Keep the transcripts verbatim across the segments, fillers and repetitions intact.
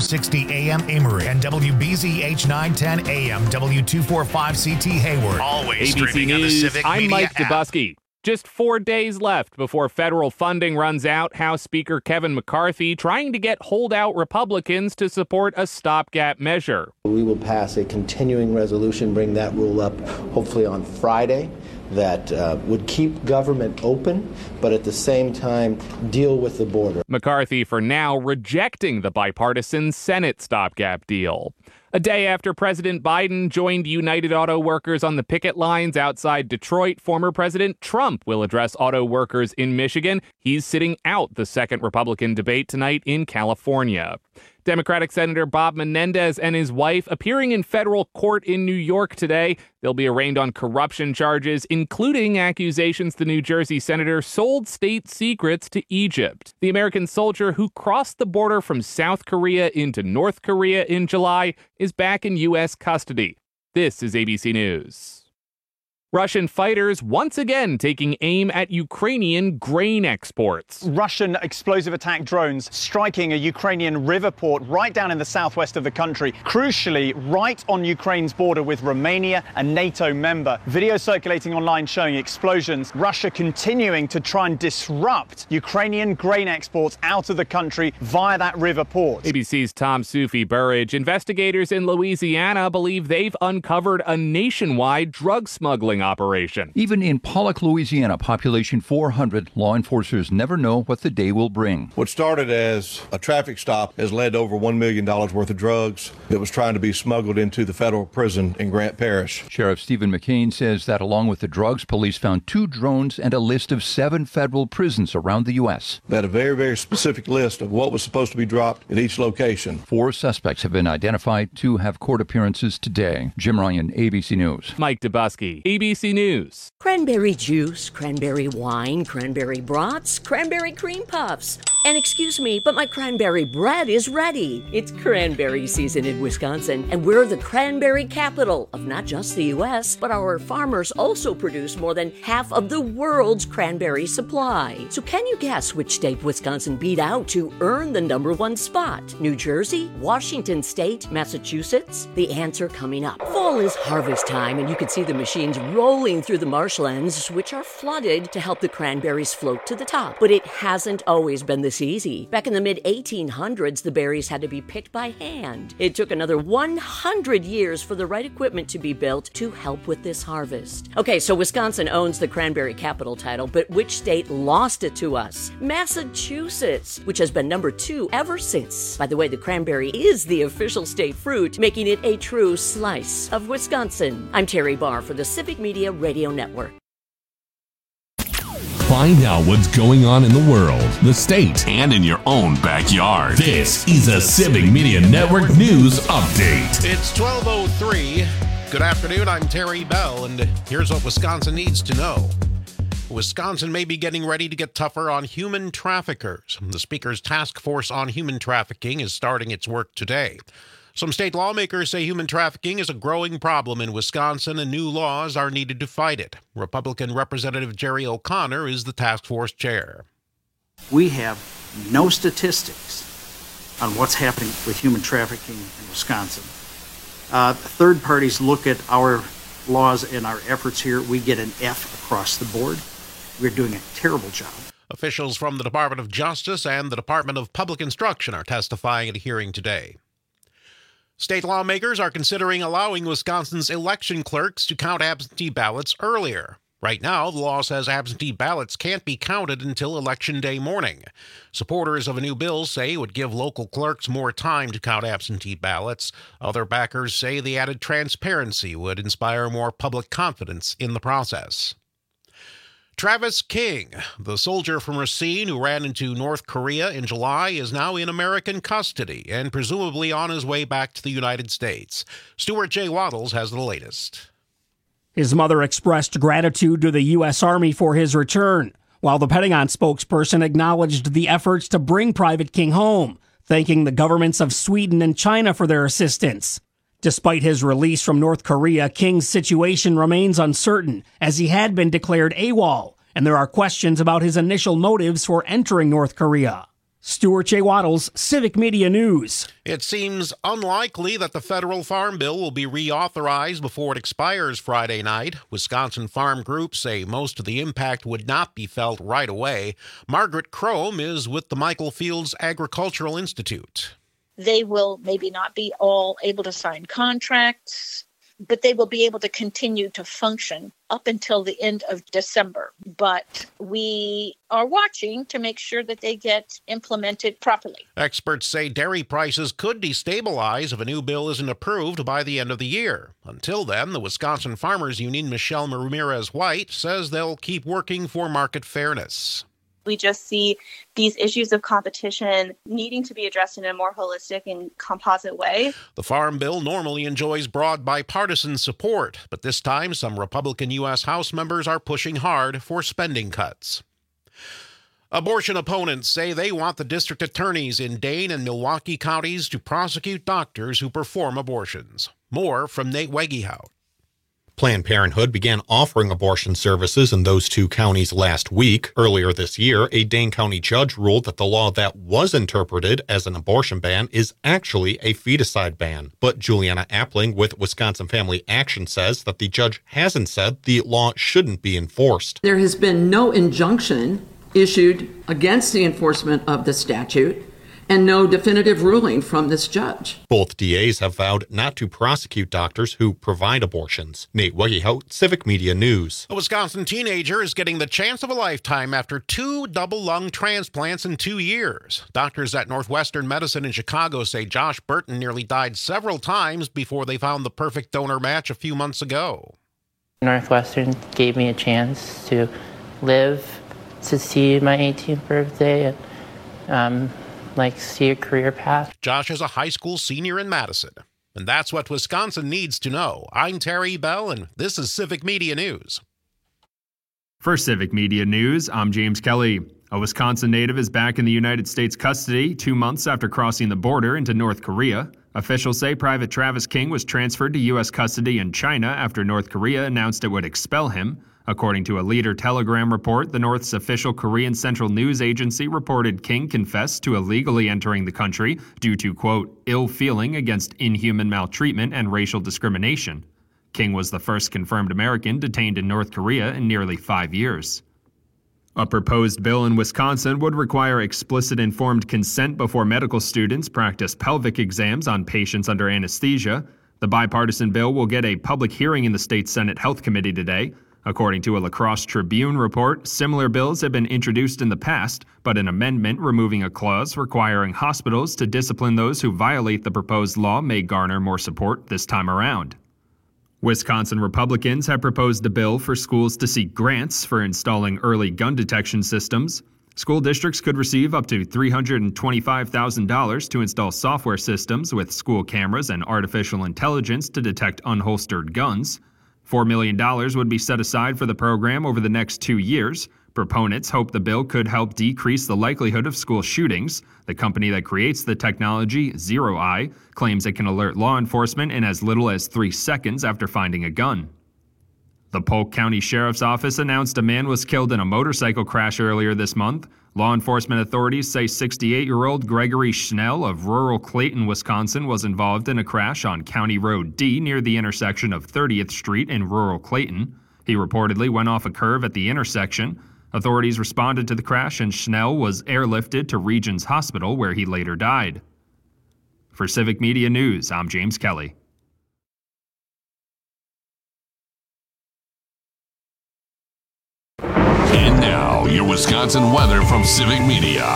sixty A M Amory and W B Z H nine ten A M W two forty-five C T Hayward. Always A B C streaming on the News, Civic I'm Media Mike app. DeBusky. Just four days left before federal funding runs out. House Speaker Kevin McCarthy trying to get holdout Republicans to support a stopgap measure. We will pass a continuing resolution, bring that rule up hopefully on Friday, that uh, would keep government open, but at the same time deal with the border. McCarthy, for now, rejecting the bipartisan Senate stopgap deal. A day after President Biden joined United Auto Workers on the picket lines outside Detroit, former President Trump will address auto workers in Michigan. He's sitting out the second Republican debate tonight in California. Democratic Senator Bob Menendez and his wife appearing in federal court in New York today. They'll be arraigned on corruption charges, including accusations the New Jersey senator sold state secrets to Egypt. The American soldier who crossed the border from South Korea into North Korea in July is back in U S custody. This is A B C News. Russian fighters once again taking aim at Ukrainian grain exports. Russian explosive attack drones striking a Ukrainian river port right down in the southwest of the country, crucially right on Ukraine's border with Romania, a NATO member. Video circulating online showing explosions. Russia continuing to try and disrupt Ukrainian grain exports out of the country via that river port. A B C's Tom Sufi Burridge. Investigators in Louisiana believe they've uncovered a nationwide drug smuggling operation. Even in Pollock, Louisiana, population four hundred, law enforcers never know what the day will bring. What started as a traffic stop has led to over one million dollars worth of drugs that was trying to be smuggled into the federal prison in Grant Parish. Sheriff Stephen McCain says that along with the drugs, police found two drones and a list of seven federal prisons around the U S. They had a very, very specific list of what was supposed to be dropped at each location. Four suspects have been identified. Two have court appearances today. Jim Ryan, A B C News. Mike DeBusky, A B C News. Cranberry juice, cranberry wine, cranberry brats, cranberry cream puffs. And excuse me, but my cranberry bread is ready. It's cranberry season in Wisconsin, and we're the cranberry capital of not just the U S, but our farmers also produce more than half of the world's cranberry supply. So can you guess which state Wisconsin beat out to earn the number one spot? New Jersey, Washington State, Massachusetts? The answer coming up. Fall is harvest time, and you can see the machines rolling through the marshlands, which are flooded to help the cranberries float to the top. But it hasn't always been this easy. Back in the mid eighteen hundreds, the berries had to be picked by hand. It took another one hundred years for the right equipment to be built to help with this harvest. Okay, so Wisconsin owns the cranberry capital title, but which state lost it to us? Massachusetts, which has been number two ever since. By the way, the cranberry is the official state fruit, making it a true slice of Wisconsin. I'm Terry Barr for the Civic Media Radio Network. Find out what's going on in the world, the state, and in your own backyard. This is a Civic Media Network News Update. It's twelve oh three. Good afternoon, I'm Terry Bell, and here's what Wisconsin needs to know. Wisconsin may be getting ready to get tougher on human traffickers. The Speaker's Task Force on Human Trafficking is starting its work today. Some state lawmakers say human trafficking is a growing problem in Wisconsin and new laws are needed to fight it. Republican Representative Jerry O'Connor is the task force chair. We have no statistics on what's happening with human trafficking in Wisconsin. Uh, third parties look at our laws and our efforts here. We get an F across the board. We're doing a terrible job. Officials from the Department of Justice and the Department of Public Instruction are testifying at a hearing today. State lawmakers are considering allowing Wisconsin's election clerks to count absentee ballots earlier. Right now, the law says absentee ballots can't be counted until Election Day morning. Supporters of a new bill say it would give local clerks more time to count absentee ballots. Other backers say the added transparency would inspire more public confidence in the process. Travis King, the soldier from Racine who ran into North Korea in July, is now in American custody and presumably on his way back to the United States. Stuart J. Waddles has the latest. His mother expressed gratitude to the U S. Army for his return, while the Pentagon spokesperson acknowledged the efforts to bring Private King home, thanking the governments of Sweden and China for their assistance. Despite his release from North Korea, King's situation remains uncertain, as he had been declared AWOL, and there are questions about his initial motives for entering North Korea. Stuart J. Waddles, Civic Media News. It seems unlikely that the federal farm bill will be reauthorized before it expires Friday night. Wisconsin farm groups say most of the impact would not be felt right away. Margaret Crome is with the Michael Fields Agricultural Institute. They will maybe not be all able to sign contracts, but they will be able to continue to function up until the end of December. But we are watching to make sure that they get implemented properly. Experts say dairy prices could destabilize if a new bill isn't approved by the end of the year. Until then, the Wisconsin Farmers Union, Michelle Ramirez-White, says they'll keep working for market fairness. We just see these issues of competition needing to be addressed in a more holistic and composite way. The Farm Bill normally enjoys broad bipartisan support, but this time some Republican U S House members are pushing hard for spending cuts. Abortion opponents say they want the district attorneys in Dane and Milwaukee counties to prosecute doctors who perform abortions. More from Nate Wegehout. Planned Parenthood began offering abortion services in those two counties last week. Earlier this year, a Dane County judge ruled that the law that was interpreted as an abortion ban is actually a feticide ban. But Juliana Appling with Wisconsin Family Action says that the judge hasn't said the law shouldn't be enforced. There has been no injunction issued against the enforcement of the statute, and no definitive ruling from this judge. Both D As have vowed not to prosecute doctors who provide abortions. Nate Wegehout, Civic Media News. A Wisconsin teenager is getting the chance of a lifetime after two double lung transplants in two years. Doctors at Northwestern Medicine in Chicago say Josh Burton nearly died several times before they found the perfect donor match a few months ago. Northwestern gave me a chance to live to see my eighteenth birthday and um, like see a career path. Josh is a high school senior in Madison, and that's what Wisconsin needs to know. I'm Terry Bell, and this is Civic Media News. For Civic Media News, I'm James Kelly. A Wisconsin native is back in the United States custody two months after crossing the border into North Korea. Officials say Private Travis King was transferred to U S custody in China after North Korea announced it would expel him. According to a Leader Telegram report, the North's official Korean Central News Agency reported King confessed to illegally entering the country due to, quote, ill feeling against inhuman maltreatment and racial discrimination. King was the first confirmed American detained in North Korea in nearly five years. A proposed bill in Wisconsin would require explicit informed consent before medical students practice pelvic exams on patients under anesthesia. The bipartisan bill will get a public hearing in the state Senate Health Committee today. According to a La Crosse Tribune report, similar bills have been introduced in the past, but an amendment removing a clause requiring hospitals to discipline those who violate the proposed law may garner more support this time around. Wisconsin Republicans have proposed a bill for schools to seek grants for installing early gun detection systems. School districts could receive up to three hundred twenty-five thousand dollars to install software systems with school cameras and artificial intelligence to detect unholstered guns. four million dollars would be set aside for the program over the next two years. Proponents hope the bill could help decrease the likelihood of school shootings. The company that creates the technology, Zero Eye, claims it can alert law enforcement in as little as three seconds after finding a gun. The Polk County Sheriff's Office announced a man was killed in a motorcycle crash earlier this month. Law enforcement authorities say sixty-eight-year-old Gregory Schnell of rural Clayton, Wisconsin, was involved in a crash on County Road D near the intersection of thirtieth Street in rural Clayton. He reportedly went off a curve at the intersection. Authorities responded to the crash and Schnell was airlifted to Regions Hospital where he later died. For Civic Media News, I'm James Kelly. And now, your Wisconsin weather from Civic Media.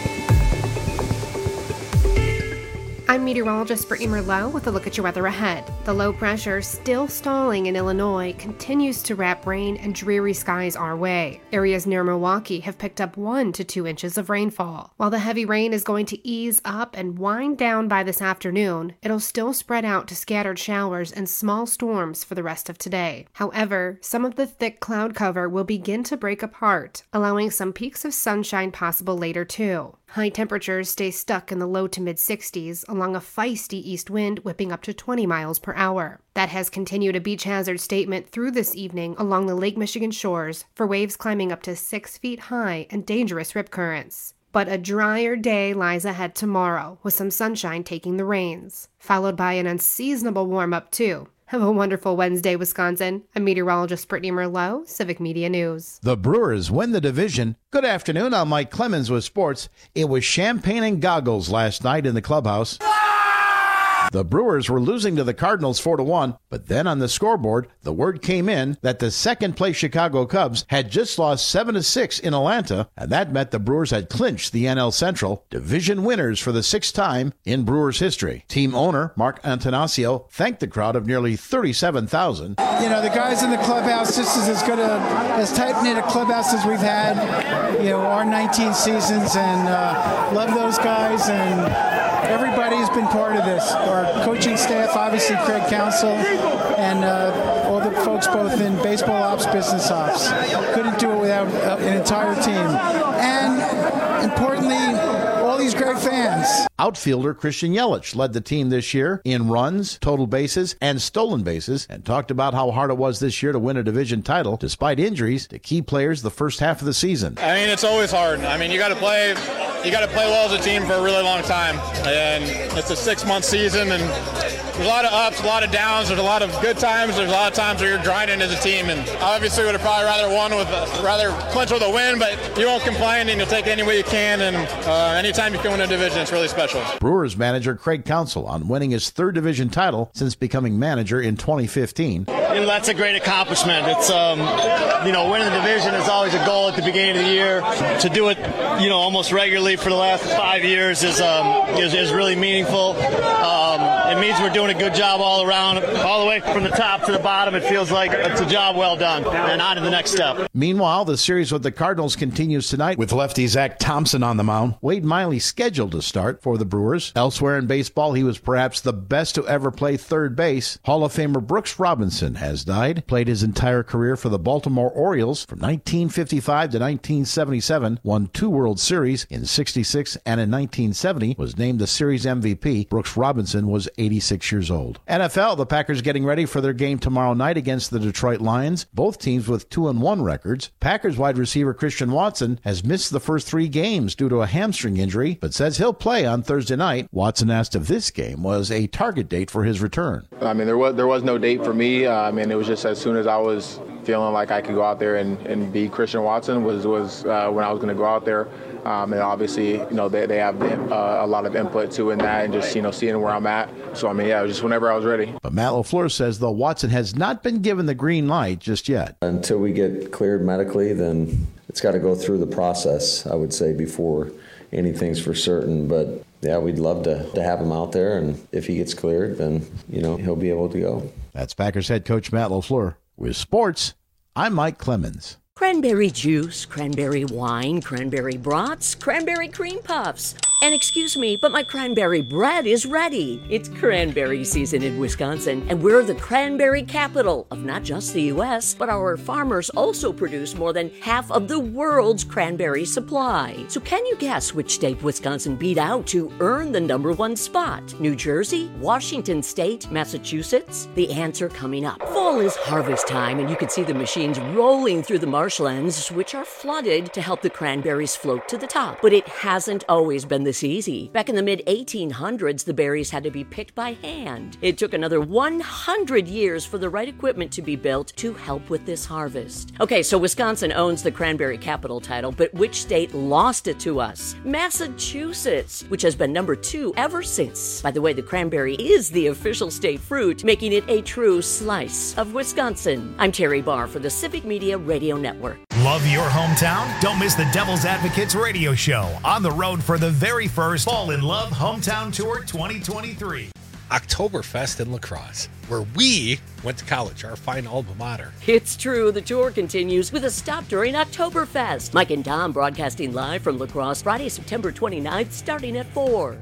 I'm meteorologist Brittany Merlot with a look at your weather ahead. The low pressure, still stalling in Illinois, continues to wrap rain and dreary skies our way. Areas near Milwaukee have picked up one to two inches of rainfall. While the heavy rain is going to ease up and wind down by this afternoon, it'll still spread out to scattered showers and small storms for the rest of today. However, some of the thick cloud cover will begin to break apart, allowing some peaks of sunshine possible later too. High temperatures stay stuck in the low to mid sixties along a feisty east wind whipping up to twenty miles per hour. That has continued a beach hazard statement through this evening along the Lake Michigan shores for waves climbing up to six feet high and dangerous rip currents. But a drier day lies ahead tomorrow, with some sunshine taking the reins, followed by an unseasonable warm-up too. Have a wonderful Wednesday, Wisconsin. I'm meteorologist Brittany Merlot, Civic Media News. The Brewers win the division. Good afternoon, I'm Mike Clemens with sports. It was champagne and goggles last night in the clubhouse. The Brewers were losing to the Cardinals four to one, but then on the scoreboard, the word came in that the second-place Chicago Cubs had just lost seven to six in Atlanta, and that meant the Brewers had clinched the N L Central, division winners for the sixth time in Brewers history. Team owner Mark Antanasio thanked the crowd of nearly thirty-seven thousand. You know, the guys in the clubhouse, this is as good a, as tight-knit a clubhouse as we've had, you know, our nineteen seasons, and uh, love those guys, and everybody has been part of this. Our coaching staff, obviously Craig Counsell, and uh, all the folks both in baseball ops, business ops. Couldn't do it without uh, an entire team. And importantly, all these great fans. Outfielder Christian Yelich led the team this year in runs, total bases, and stolen bases, and talked about how hard it was this year to win a division title despite injuries to key players the first half of the season. I mean, it's always hard. I mean, you got to play you got to play well as a team for a really long time, and it's a six-month season, and there's a lot of ups, a lot of downs, there's a lot of good times, there's a lot of times where you're grinding as a team, and obviously would have probably rather won with a, rather clinch with a win, but you won't complain, and you'll take it any way you can, and uh, anytime you can win a division, it's really special. Brewers manager Craig Counsell on winning his third division title since becoming manager in twenty fifteen. You know, that's a great accomplishment. It's um, you know, winning the division is always a goal at the beginning of the year. To do it, you know, almost regularly for the last five years is um, is, is really meaningful. Um, it means we're doing a good job all around, all the way from the top to the bottom. It feels like it's a job well done, and on to the next step. Meanwhile, the series with the Cardinals continues tonight with lefty Zach Thompson on the mound. Wade Miley scheduled to start for the Brewers. Elsewhere in baseball, he was perhaps the best to ever play third base. Hall of Famer Brooks Robinson has died. Played his entire career for the Baltimore Orioles from nineteen fifty-five to nineteen seventy-seven. Won two World Series in sixty-six and in nineteen seventy. Was named the series M V P. Brooks Robinson was eighty-six years old. N F L, the Packers getting ready for their game tomorrow night against the Detroit Lions. Both teams with two and one records. Packers wide receiver Christian Watson has missed the first three games due to a hamstring injury, but says he'll play on Thursday night. Watson asked if this game was a target date for his return. I mean, there was there was no date for me. Uh, I mean, it was just as soon as I was feeling like I could go out there and, and be Christian Watson was was uh, when I was going to go out there. Um, and obviously, you know, they, they have uh, a lot of input too in that, and just, you know, seeing where I'm at. So, I mean, yeah, it was just whenever I was ready. But Matt LaFleur says, though, Watson has not been given the green light just yet. Until we get cleared medically, then it's got to go through the process, I would say, before anything's for certain. But, yeah, we'd love to, to have him out there, and if he gets cleared, then, you know, he'll be able to go. That's Packers head coach Matt LaFleur. With sports, I'm Mike Clemens. Cranberry juice, cranberry wine, cranberry brats, cranberry cream puffs. And excuse me, but my cranberry bread is ready. It's cranberry season in Wisconsin, and we're the cranberry capital of not just the U S, but our farmers also produce more than half of the world's cranberry supply. So can you guess which state Wisconsin beat out to earn the number one spot? New Jersey, Washington State, Massachusetts? The answer coming up. Fall is harvest time, and you can see the machines rolling through the marshlands, which are flooded to help the cranberries float to the top. But it hasn't always been this easy. Back in the mid eighteen hundreds, the berries had to be picked by hand. It took another one hundred years for the right equipment to be built to help with this harvest. Okay, so Wisconsin owns the cranberry capital title, but which state lost it to us? Massachusetts, which has been number two ever since. By the way, the cranberry is the official state fruit, making it a true slice of Wisconsin. I'm Terry Barr for the Civic Media Radio Network. Love your hometown? Don't miss the Devil's Advocates radio show on the road for the very first Fall in Love Hometown Tour twenty twenty-three. Oktoberfest in La Crosse, where we went to college, our fine alma mater. It's true, the tour continues with a stop during Oktoberfest. Mike and Tom broadcasting live from La Crosse Friday, September twenty-ninth, starting at four.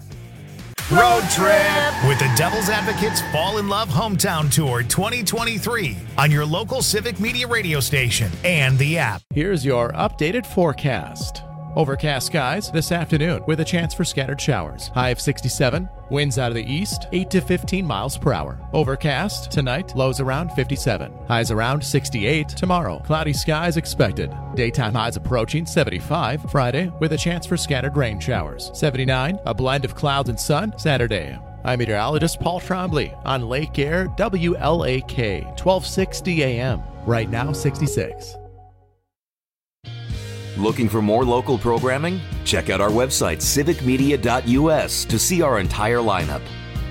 Road trip with the Devil's Advocates Fall in Love Hometown Tour twenty twenty-three on your local Civic Media radio station and the app. Here's your updated forecast. Overcast skies this afternoon with a chance for scattered showers. High of sixty-seven. Winds out of the east, eight to fifteen miles per hour. Overcast tonight, lows around fifty-seven. Highs around sixty-eight. Tomorrow, cloudy skies expected. Daytime highs approaching seventy-five. Friday, with a chance for scattered rain showers. seventy-nine. A blend of clouds and sun Saturday. I'm meteorologist Paul Trombley on Lake Air W L A K, twelve sixty A M. Right now, sixty-six. Looking for more local programming? Check out our website, civic media dot U S, to see our entire lineup.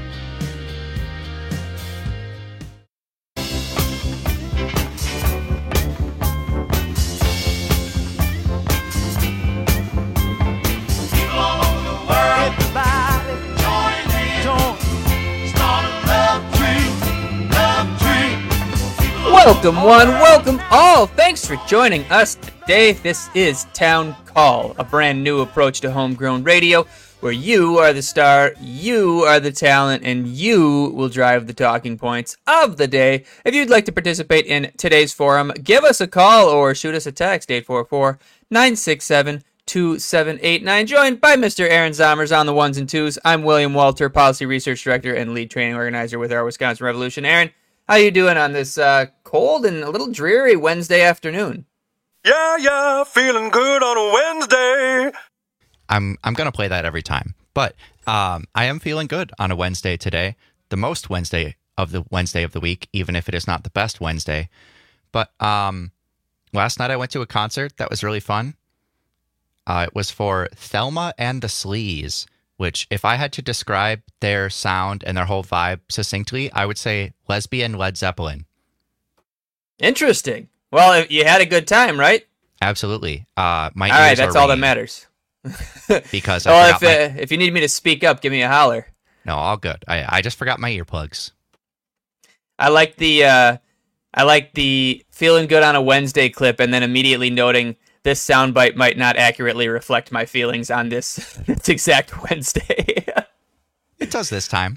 Welcome one, welcome all. Thanks for joining us today. This is Town Call, a brand new approach to homegrown radio where you are the star, you are the talent, and you will drive the talking points of the day. If you'd like to participate in today's forum, give us a call or shoot us a text, eight four four, nine six seven, two seven eight nine. Joined by Mister Aaron Zomers on the ones and twos. I'm William Walter, Policy Research Director and Lead Training Organizer with our Wisconsin Revolution. Aaron, how you doing on this uh, cold and a little dreary Wednesday afternoon? Yeah, yeah, feeling good on a Wednesday. I'm I'm gonna play that every time, but um, I am feeling good on a Wednesday today, the most Wednesday of the Wednesday of the week, even if it is not the best Wednesday. But um, last night I went to a concert that was really fun. Uh, it was for Thelma and the Sleaze, which, if I had to describe their sound and their whole vibe succinctly, I would say lesbian Led Zeppelin. Interesting. Well, you had a good time, right? Absolutely. Uh, my all right, ears that's are all ringing that matters. Because I well, if forgot uh, my... if you need me to speak up, give me a holler. No, all good. I I just forgot my earplugs. I like the uh, I like the feeling good on a Wednesday clip, and then immediately noting this soundbite might not accurately reflect my feelings on this, this exact Wednesday. It does this time.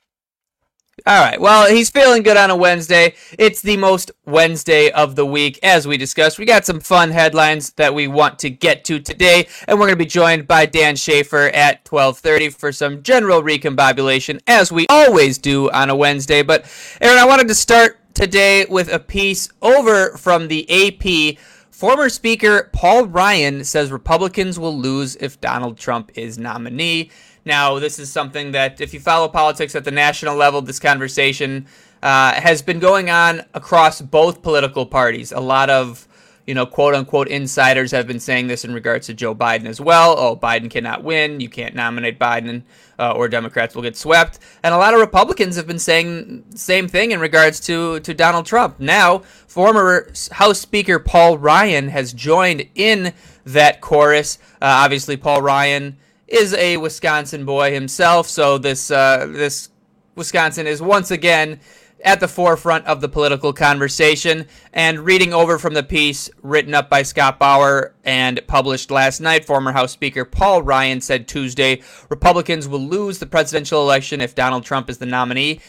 All right. Well, he's feeling good on a Wednesday. It's the most Wednesday of the week, as we discussed. We got some fun headlines that we want to get to today, and we're going to be joined by Dan Schaefer at twelve thirty for some general recombobulation, as we always do on a Wednesday. But, Aaron, I wanted to start today with a piece over from the A P. Former Speaker Paul Ryan says Republicans will lose if Donald Trump is nominee. Now, this is something that, if you follow politics at the national level, this conversation uh, has been going on across both political parties. A lot of, you know, quote-unquote insiders have been saying this in regards to Joe Biden as well. Oh, Biden cannot win. You can't nominate Biden uh, or Democrats will get swept. And a lot of Republicans have been saying the same thing in regards to, to Donald Trump. Now, former House Speaker Paul Ryan has joined in that chorus. Uh, obviously, Paul Ryan is a Wisconsin boy himself, so this uh, this Wisconsin is once again at the forefront of the political conversation. And reading over from the piece written up by Scott Bauer and published last night, former House Speaker Paul Ryan said Tuesday, Republicans will lose the presidential election if Donald Trump is the nominee.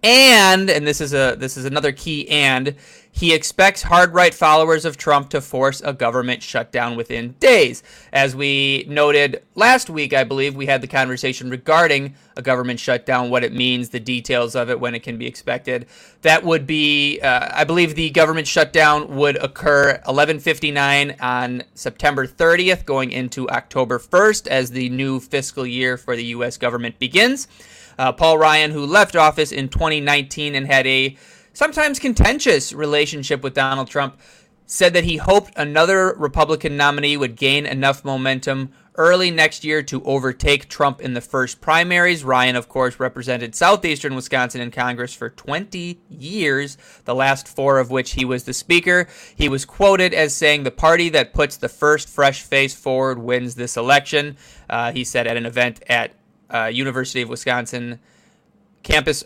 And, and this is a this is another key and, he expects hard-right followers of Trump to force a government shutdown within days. As we noted last week, I believe, we had the conversation regarding a government shutdown, what it means, the details of it, when it can be expected. That would be, uh, I believe the government shutdown would occur eleven fifty-nine on September thirtieth, going into October first as the new fiscal year for the U S government begins. Uh, Paul Ryan, who left office in twenty nineteen and had a sometimes contentious relationship with Donald Trump, said that he hoped another Republican nominee would gain enough momentum early next year to overtake Trump in the first primaries. Ryan, of course, represented southeastern Wisconsin in Congress for twenty years, the last four of which he was the Speaker. He was quoted as saying, "The party that puts the first fresh face forward wins this election." Uh, he said at an event at uh, University of Wisconsin campus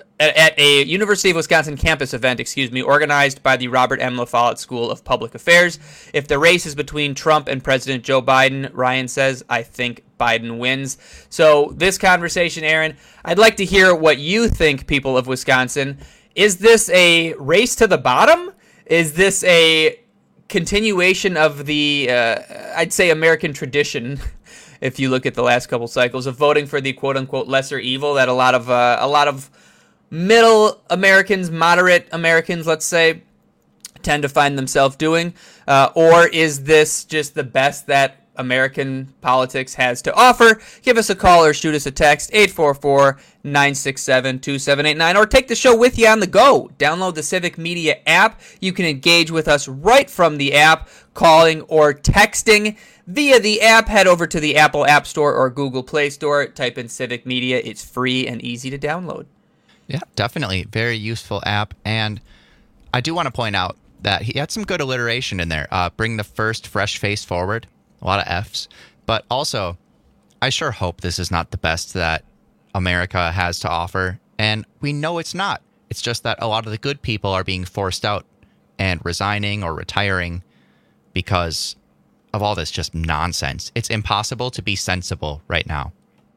At a University of Wisconsin campus event, excuse me, organized by the Robert M. La Follette School of Public Affairs. If the race is between Trump and President Joe Biden, Ryan says, I think Biden wins. So this conversation, Aaron, I'd like to hear what you think, people of Wisconsin. Is this a race to the bottom? Is this a continuation of the, uh, I'd say, American tradition, if you look at the last couple cycles, of voting for the quote-unquote lesser evil that a lot of uh, a lot of middle Americans, moderate Americans, let's say, tend to find themselves doing? Uh, or is this just the best that American politics has to offer? Give us a call or shoot us a text, eight four four, nine six seven, two seven eight nine, or take the show with you on the go. Download the Civic Media app. You can engage with us right from the app, calling or texting via the app. Head over to the Apple App Store or Google Play Store. Type in Civic Media. It's free and easy to download. Yeah, definitely. Very useful app. And I do want to point out that he had some good alliteration in there. Uh, bring the first fresh face forward. A lot of F's. But also, I sure hope this is not the best that America has to offer. And we know it's not. It's just that a lot of the good people are being forced out and resigning or retiring because of all this just nonsense. It's impossible to be sensible right now.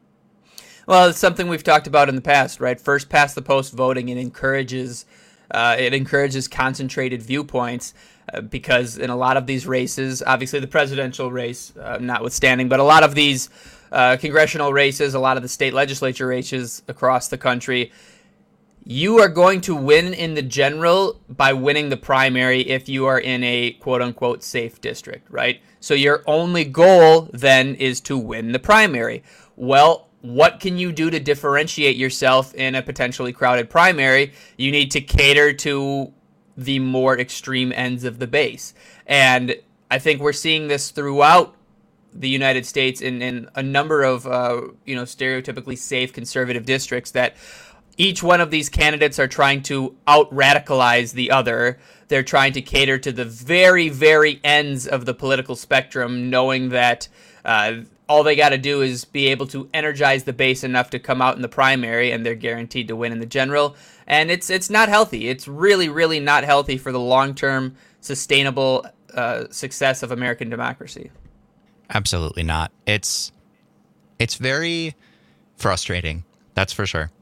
Well, it's something we've talked about in the past, right? First past the post voting, it encourages uh, it encourages concentrated viewpoints. Uh, because in a lot of these races, obviously the presidential race uh, notwithstanding, but a lot of these uh, congressional races, a lot of the state legislature races across the country, you are going to win in the general by winning the primary if you are in a quote-unquote safe district, right? So your only goal then is to win the primary. Well, what can you do to differentiate yourself in a potentially crowded primary? You need to cater to the more extreme ends of the base. And I think we're seeing this throughout the United States in, in a number of, uh, you know, stereotypically safe conservative districts, that each one of these candidates are trying to out-radicalize the other. They're trying to cater to the very, very ends of the political spectrum, knowing that uh, all they got to do is be able to energize the base enough to come out in the primary, and they're guaranteed to win in the general. And it's it's not healthy. It's really, really not healthy for the long-term sustainable uh, success of American democracy. Absolutely not. It's it's very frustrating. That's for sure.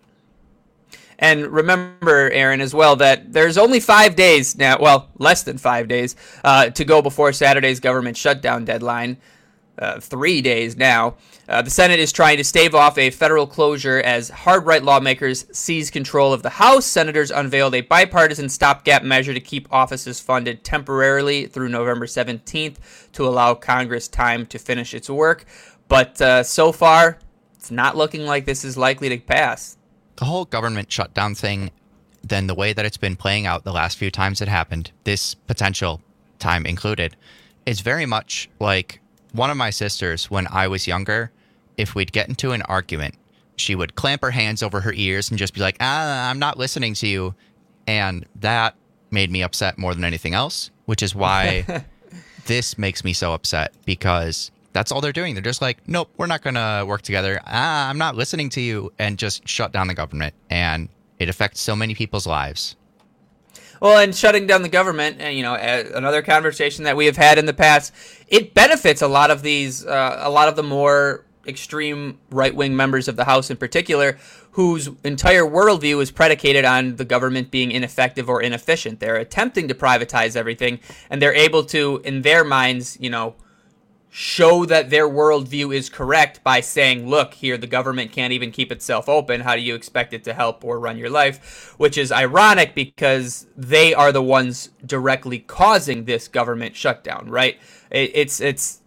And remember, Aaron, as well, that there's only five days now, well, less than five days, uh, to go before Saturday's government shutdown deadline. Uh, three days now. Uh, the Senate is trying to stave off a federal closure as hard-right lawmakers seize control of the House. Senators unveiled a bipartisan stopgap measure to keep offices funded temporarily through November seventeenth to allow Congress time to finish its work. But uh, so far, it's not looking like this is likely to pass. The whole government shutdown thing, then the way that it's been playing out the last few times it happened, this potential time included, is very much like one of my sisters, when I was younger, if we'd get into an argument, she would clamp her hands over her ears and just be like, ah, I'm not listening to you. And that made me upset more than anything else, which is why this makes me so upset, because that's all they're doing. They're just like, nope, we're not going to work together. Ah, I'm not listening to you, and just shut down the government. And it affects so many people's lives. Well, and shutting down the government, and you know, another conversation that we have had in the past, it benefits a lot of these, uh, a lot of the more extreme right-wing members of the House in particular, whose entire worldview is predicated on the government being ineffective or inefficient. They're attempting to privatize everything, and they're able to, in their minds, you know, show that their worldview is correct by saying, look, here, the government can't even keep itself open. How do you expect it to help or run your life? Which is ironic, because they are the ones directly causing this government shutdown, right? It, it's it's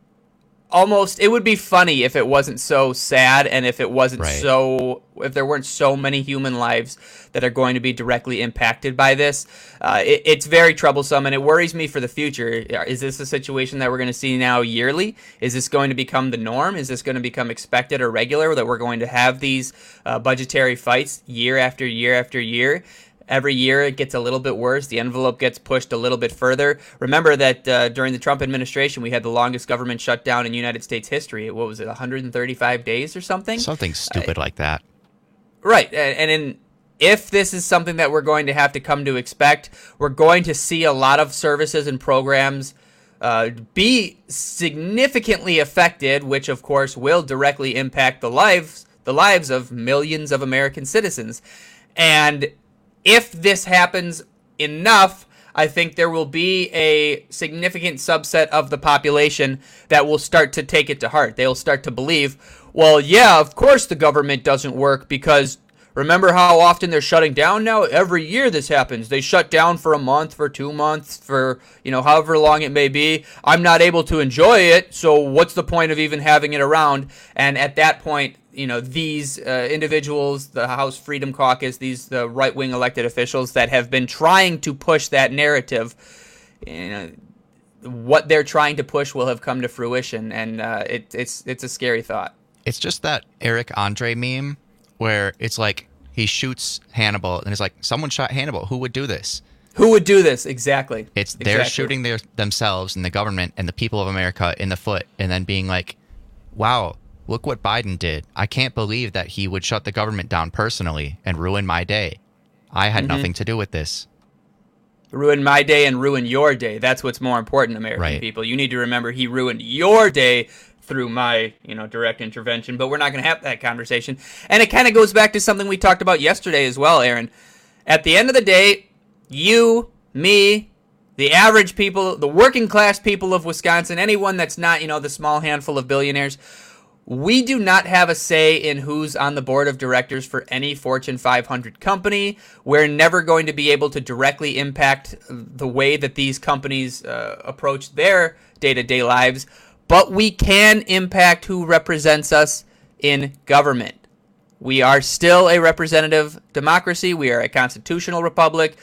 almost, it would be funny if it wasn't so sad, and if it wasn't right. so, if there weren't so many human lives that are going to be directly impacted by this. Uh, it, it's very troublesome, and it worries me for the future. Is this a situation that we're going to see now yearly? Is this going to become the norm? Is this going to become expected or regular, that we're going to have these uh, budgetary fights year after year after year? Every year it gets a little bit worse. The envelope gets pushed a little bit further. Remember that uh, during the Trump administration, we had the longest government shutdown in United States history. What was it, one hundred thirty-five days or something? Something stupid uh, like that. Right. And in, if this is something that we're going to have to come to expect, we're going to see a lot of services and programs uh, be significantly affected, which, of course, will directly impact the lives, the lives of millions of American citizens. And if this happens enough, I think there will be a significant subset of the population that will start to take it to heart. They'll start to believe, well, yeah, of course the government doesn't work because remember how often they're shutting down now? Every year this happens. They shut down for a month, for two months, for, you know, however long it may be. I'm not able to enjoy it, so what's the point of even having it around? And at that point, you know, these uh, individuals, the House Freedom Caucus, these the right-wing elected officials that have been trying to push that narrative, you know, what they're trying to push will have come to fruition, and uh, it, it's it's a scary thought. It's just that Eric Andre meme where it's like he shoots Hannibal and it's like, someone shot Hannibal. Who would do this? Who would do this? Exactly. It's they're exactly. shooting their, themselves and the government and the people of America in the foot and then being like, wow, look what Biden did. I can't believe that he would shut the government down personally and ruin my day. I had mm-hmm. nothing to do with this. Ruin my day and ruin your day. That's what's more important, American right. people. You need to remember he ruined your day through my, you know, direct intervention, but we're not going to have that conversation. And it kind of goes back to something we talked about yesterday as well, Aaron. At the end of the day, you, me, the average people, the working class people of Wisconsin, anyone that's not, you know, the small handful of billionaires, we do not have a say in who's on the board of directors for any Fortune five hundred company. We're never going to be able to directly impact the way that these companies uh, approach their day-to-day lives, but we can impact who represents us in government. We are still a representative democracy. We are a constitutional republic.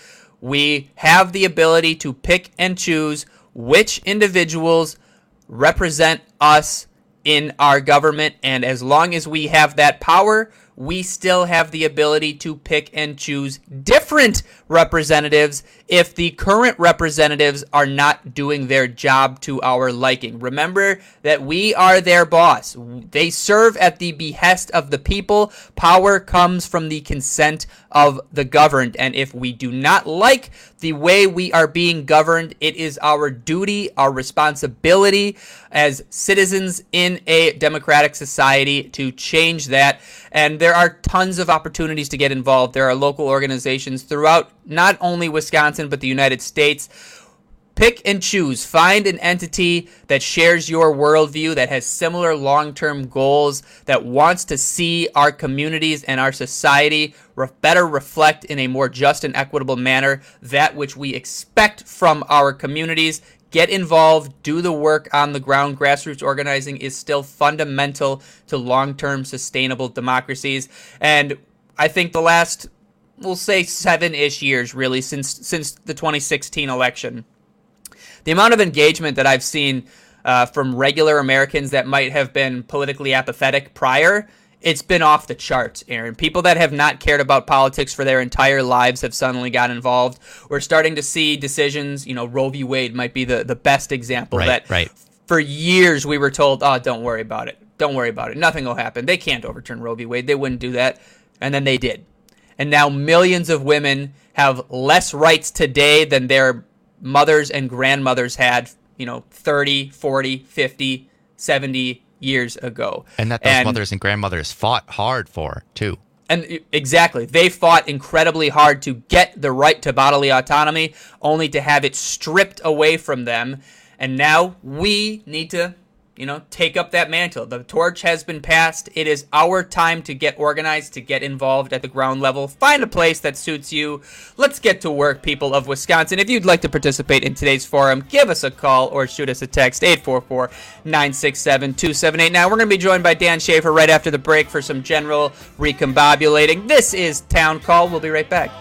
We have the ability to pick and choose which individuals represent us in our government, and as long as we have that power, we still have the ability to pick and choose different representatives if the current representatives are not doing their job to our liking. Remember that we are their boss. They serve at the behest of the people. Power comes from the consent of the governed, and if we do not like the way we are being governed, it is our duty, our responsibility as citizens in a democratic society to change that. And there are tons of opportunities to get involved. There are local organizations throughout not only Wisconsin, but the United States. Pick and choose. Find an entity that shares your worldview, that has similar long-term goals, that wants to see our communities and our society re- better reflect in a more just and equitable manner that which we expect from our communities. Get involved, do the work on the ground. Grassroots organizing is still fundamental to long-term sustainable democracies. And I think the last, we'll say seven-ish years really, since since the twenty sixteen election, the amount of engagement that I've seen uh, from regular Americans that might have been politically apathetic prior, it's been off the charts, Aaron. People that have not cared about politics for their entire lives have suddenly got involved. We're starting to see decisions, you know, Roe v. Wade might be the, the best example. Right, that right. For years we were told, oh, don't worry about it. Don't worry about it. Nothing will happen. They can't overturn Roe v. Wade. They wouldn't do that. And then they did. And now millions of women have less rights today than their mothers and grandmothers had, you know, thirty, forty, fifty, seventy years ago. And that those and, mothers and grandmothers fought hard for, too. And exactly. They fought incredibly hard to get the right to bodily autonomy, only to have it stripped away from them. And now we need to, you know, take up that mantle. The torch has been passed. It is our time to get organized, to get involved at the ground level. Find a place that suits you. Let's get to work, people of Wisconsin. If you'd like to participate in today's forum, give us a call or shoot us a text, eight four four, nine six seven, two seven eight. Now, we're going to be joined by Dan Schaefer right after the break for some general recombobulating. This is Town Call. We'll be right back.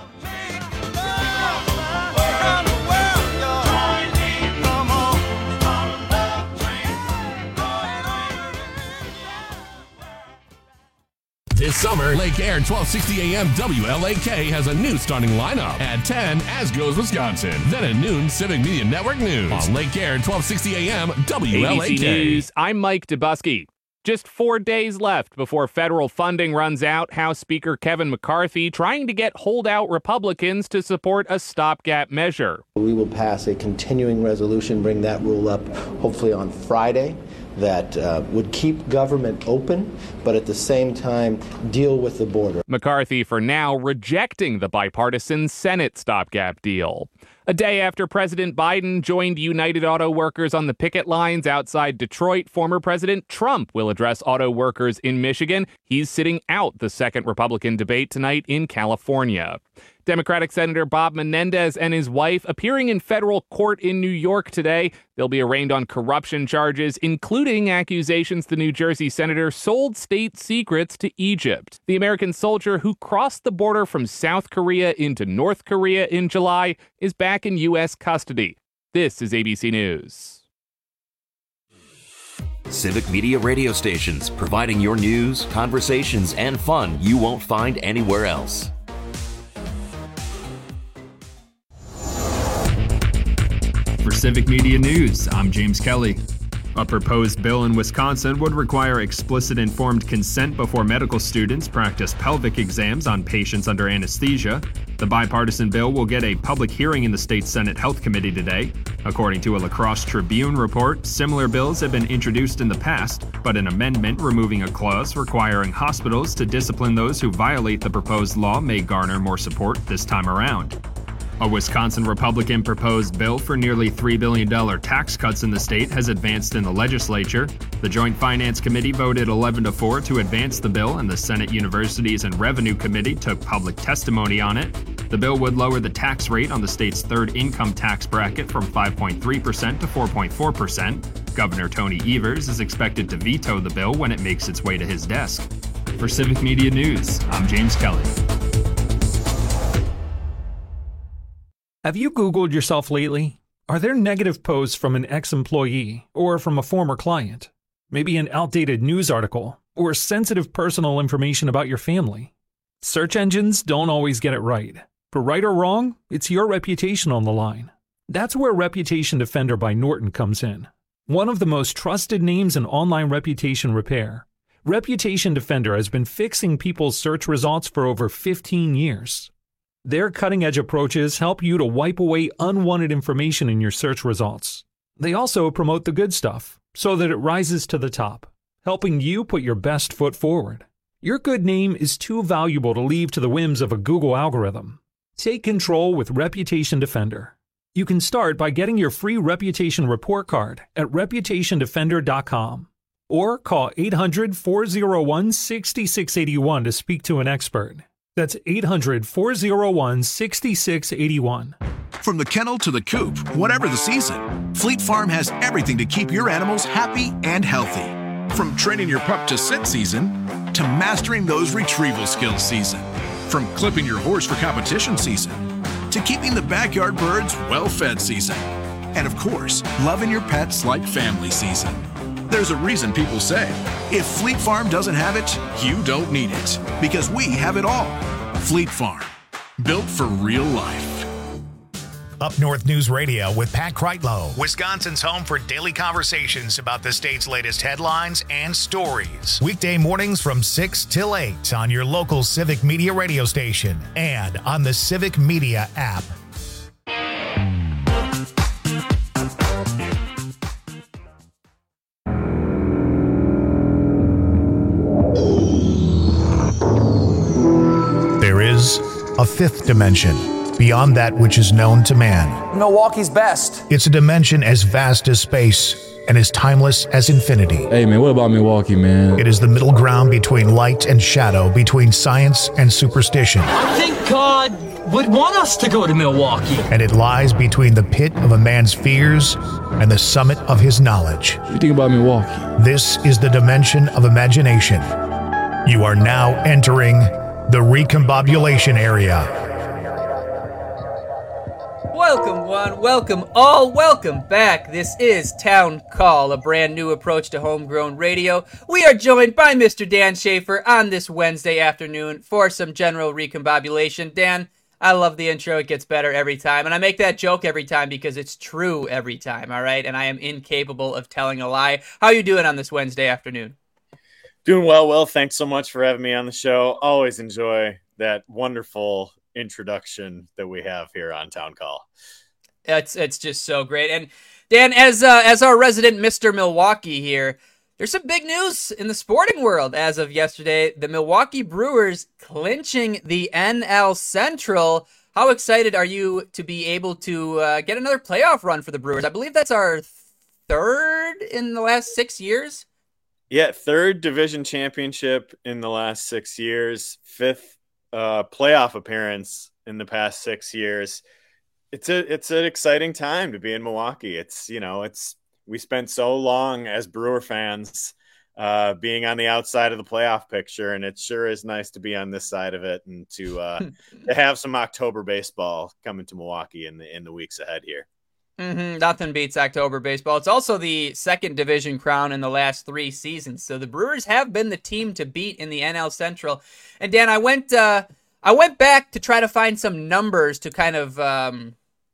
This summer, Lake Air twelve sixty A M W L A K has a new starting lineup. At ten, As Goes Wisconsin. Then at noon, Civic Media Network News. On Lake Air twelve sixty A M W L A K. A B C News, I'm Mike Dubusky. Just four days left before federal funding runs out, House Speaker Kevin McCarthy trying to get holdout Republicans to support a stopgap measure. We will pass a continuing resolution, bring that rule up hopefully on Friday. that uh, would keep government open, but at the same time deal with the border. McCarthy, for now, rejecting the bipartisan Senate stopgap deal. A day after President Biden joined United Auto Workers on the picket lines outside Detroit, former President Trump will address auto workers in Michigan. He's sitting out the second Republican debate tonight in California. Democratic Senator Bob Menendez and his wife appearing in federal court in New York today. They'll be arraigned on corruption charges, including accusations the New Jersey senator sold state secrets to Egypt. The American soldier who crossed the border from South Korea into North Korea in July is back in U S custody. This is A B C News. Civic Media radio stations, providing your news, conversations, and fun you won't find anywhere else. For Civic Media News, I'm James Kelly. A proposed bill in Wisconsin would require explicit informed consent before medical students practice pelvic exams on patients under anesthesia. The bipartisan bill will get a public hearing in the state Senate Health Committee today. According to a La Crosse Tribune report, similar bills have been introduced in the past, but an amendment removing a clause requiring hospitals to discipline those who violate the proposed law may garner more support this time around. A Wisconsin Republican proposed bill for nearly three billion dollars tax cuts in the state has advanced in the legislature. The Joint Finance Committee voted eleven to four to advance the bill, and the Senate Universities and Revenue Committee took public testimony on it. The bill would lower the tax rate on the state's third income tax bracket from five point three percent to four point four percent. Governor Tony Evers is expected to veto the bill when it makes its way to his desk. For Civic Media News, I'm James Kelly. Have you Googled yourself lately? Are there negative posts from an ex-employee or from a former client? Maybe an outdated news article or sensitive personal information about your family? Search engines don't always get it right. For right or wrong, it's your reputation on the line. That's where Reputation Defender by Norton comes in. One of the most trusted names in online reputation repair, Reputation Defender has been fixing people's search results for over fifteen years. Their cutting-edge approaches help you to wipe away unwanted information in your search results. They also promote the good stuff so that it rises to the top, helping you put your best foot forward. Your good name is too valuable to leave to the whims of a Google algorithm. Take control with Reputation Defender. You can start by getting your free reputation report card at reputation defender dot com or call eight hundred, four oh one, six six eight one to speak to an expert. That's eight hundred, four oh one, six six eight one. From the kennel to the coop, whatever the season, Fleet Farm has everything to keep your animals happy and healthy. From training your pup to sit season, to mastering those retrieval skills season. From clipping your horse for competition season, to keeping the backyard birds well-fed season. And of course, loving your pets like family season. There's a reason people say, if Fleet Farm doesn't have it, you don't need it. Because we have it all. Fleet Farm. Built for real life. Up North News Radio with Pat Kreitlow, Wisconsin's home for daily conversations about the state's latest headlines and stories. Weekday mornings from six till eight on your local Civic Media radio station and on the Civic Media app. There is a fifth dimension beyond that which is known to man. Milwaukee's best. It's a dimension as vast as space and as timeless as infinity. Hey man, what about Milwaukee, man? It is the middle ground between light and shadow, between science and superstition. I think God would want us to go to Milwaukee. And it lies between the pit of a man's fears and the summit of his knowledge. What do you think about Milwaukee? This is the dimension of imagination. You are now entering the recombobulation area. Welcome one, welcome all, welcome back. This is Town Call, a brand new approach to homegrown radio. We are joined by Mister Dan Schaefer on this Wednesday afternoon for some general recombobulation. Dan, I love the intro. It gets better every time. And I make that joke every time because it's true every time, all right? And I am incapable of telling a lie. How are you doing on this Wednesday afternoon? Doing well, Will. Thanks so much for having me on the show. Always enjoy that wonderful introduction that we have here on Town Call. It's it's just so great. And Dan, as uh, as our resident Mister Milwaukee here, there's some big news in the sporting world as of yesterday. The Milwaukee Brewers clinching the N L Central. How excited are you to be able to uh, get another playoff run for the Brewers? I believe that's our third in the last six years. Yeah, third division championship in the last six years, fifth uh, playoff appearance in the past six years. It's a it's an exciting time to be in Milwaukee. It's you know it's we spent so long as Brewer fans uh, being on the outside of the playoff picture, and it sure is nice to be on this side of it and to uh, to have some October baseball coming to Milwaukee in the in the weeks ahead here. Mm-hmm. Nothing beats October baseball. It's also the second division crown in the last three seasons. So the Brewers have been the team to beat in the N L Central. And Dan, I went, uh, I went back to try to find some numbers to kind of um,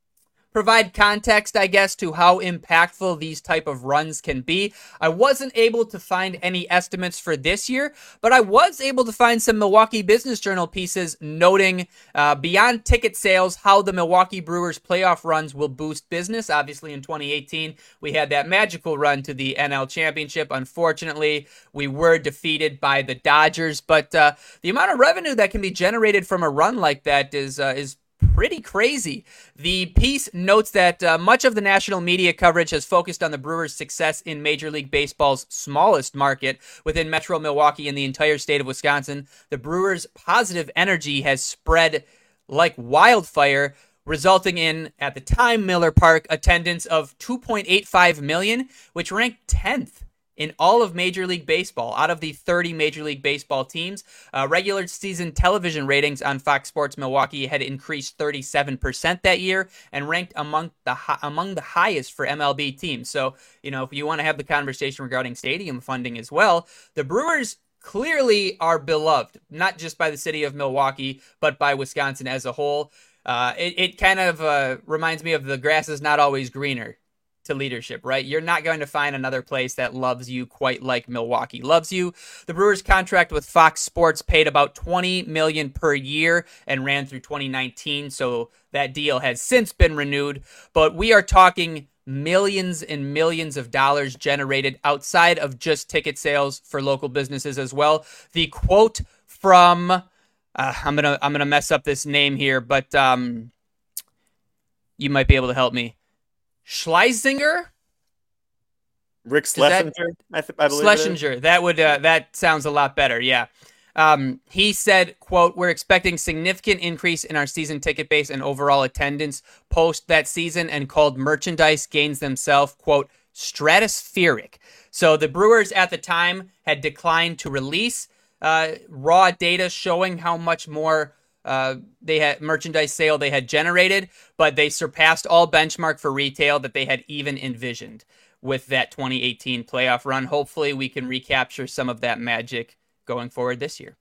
provide context, I guess, to how impactful these type of runs can be. I wasn't able to find any estimates for this year, but I was able to find some Milwaukee Business Journal pieces noting uh, beyond ticket sales how the Milwaukee Brewers playoff runs will boost business. Obviously, in twenty eighteen, we had that magical run to the N L Championship. Unfortunately, we were defeated by the Dodgers, but uh, the amount of revenue that can be generated from a run like that is uh, is pretty crazy. The piece notes that uh, much of the national media coverage has focused on the Brewers' success in Major League Baseball's smallest market within Metro Milwaukee and the entire state of Wisconsin. The Brewers' positive energy has spread like wildfire, resulting in, at the time, Miller Park attendance of two point eight five million, which ranked tenth in all of Major League Baseball. Out of the thirty Major League Baseball teams, uh, regular season television ratings on Fox Sports Milwaukee had increased thirty-seven percent that year and ranked among the hi- among the highest for M L B teams. So, you know, if you want to have the conversation regarding stadium funding as well, the Brewers clearly are beloved, not just by the city of Milwaukee, but by Wisconsin as a whole. Uh, it, it kind of uh, reminds me of the grass is not always greener to leadership, right? You're not going to find another place that loves you quite like Milwaukee loves you. The Brewers' contract with Fox Sports paid about twenty million dollars per year and ran through twenty nineteen, so that deal has since been renewed. But we are talking millions and millions of dollars generated outside of just ticket sales for local businesses as well. The quote from uh, I'm gonna I'm gonna mess up this name here, but um, you might be able to help me. Schlesinger? Rick Schlesinger, that, I, th- I believe Schlesinger. That would uh, that sounds a lot better. Yeah. Um, he said, "quote We're expecting significant increase in our season ticket base and overall attendance post that season, and called merchandise gains themselves quote stratospheric." So the Brewers at the time had declined to release uh, raw data showing how much more Uh, they had merchandise sale they had generated, but they surpassed all benchmark for retail that they had even envisioned with that twenty eighteen playoff run. Hopefully we can recapture some of that magic going forward this year.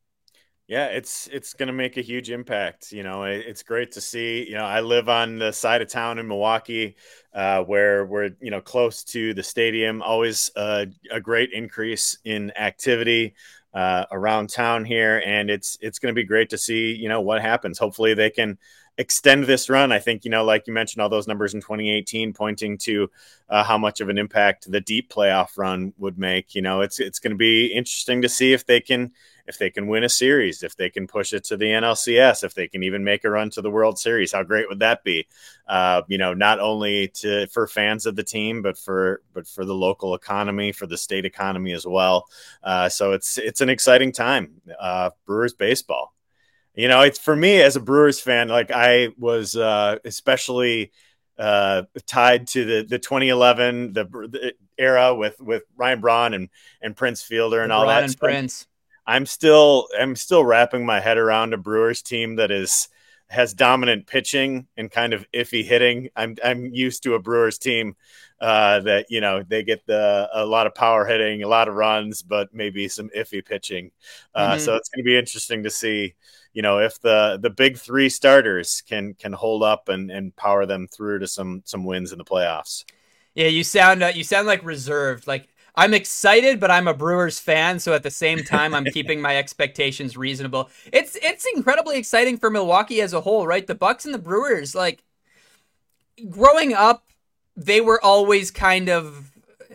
Yeah, it's it's going to make a huge impact. You know, it, it's great to see. You know, I live on the side of town in Milwaukee uh, where we're, you know, close to the stadium. Always uh, a great increase in activity uh, around town here. And it's it's going to be great to see, you know, what happens. Hopefully they can extend this run. I think, you know, like you mentioned, all those numbers in twenty eighteen pointing to uh, how much of an impact the deep playoff run would make. You know, it's it's going to be interesting to see if they can if they can win a series, if they can push it to the N L C S, if they can even make a run to the World Series. How great would that be? Uh, you know, not only to for fans of the team, but for but for the local economy, for the state economy as well. Uh, so it's it's an exciting time, uh, Brewers baseball. You know, it's for me as a Brewers fan, like I was uh, especially uh, tied to the, the twenty eleven the, the era with, with Ryan Braun and, and Prince Fielder and all Braun that. And so Prince. I'm still I'm still wrapping my head around a Brewers team that is has dominant pitching and kind of iffy hitting. I'm I'm used to a Brewers team uh, that, you know, they get the a lot of power hitting, a lot of runs, but maybe some iffy pitching. Uh, Mm-hmm. So it's going to be interesting to see, you know, if the the big three starters can can hold up and, and power them through to some some wins in the playoffs. Yeah, you sound uh, you sound like reserved. Like I'm excited, but I'm a Brewers fan, so at the same time, I'm keeping my expectations reasonable. It's it's incredibly exciting for Milwaukee as a whole, right? The Bucks and the Brewers, like growing up, they were always kind of,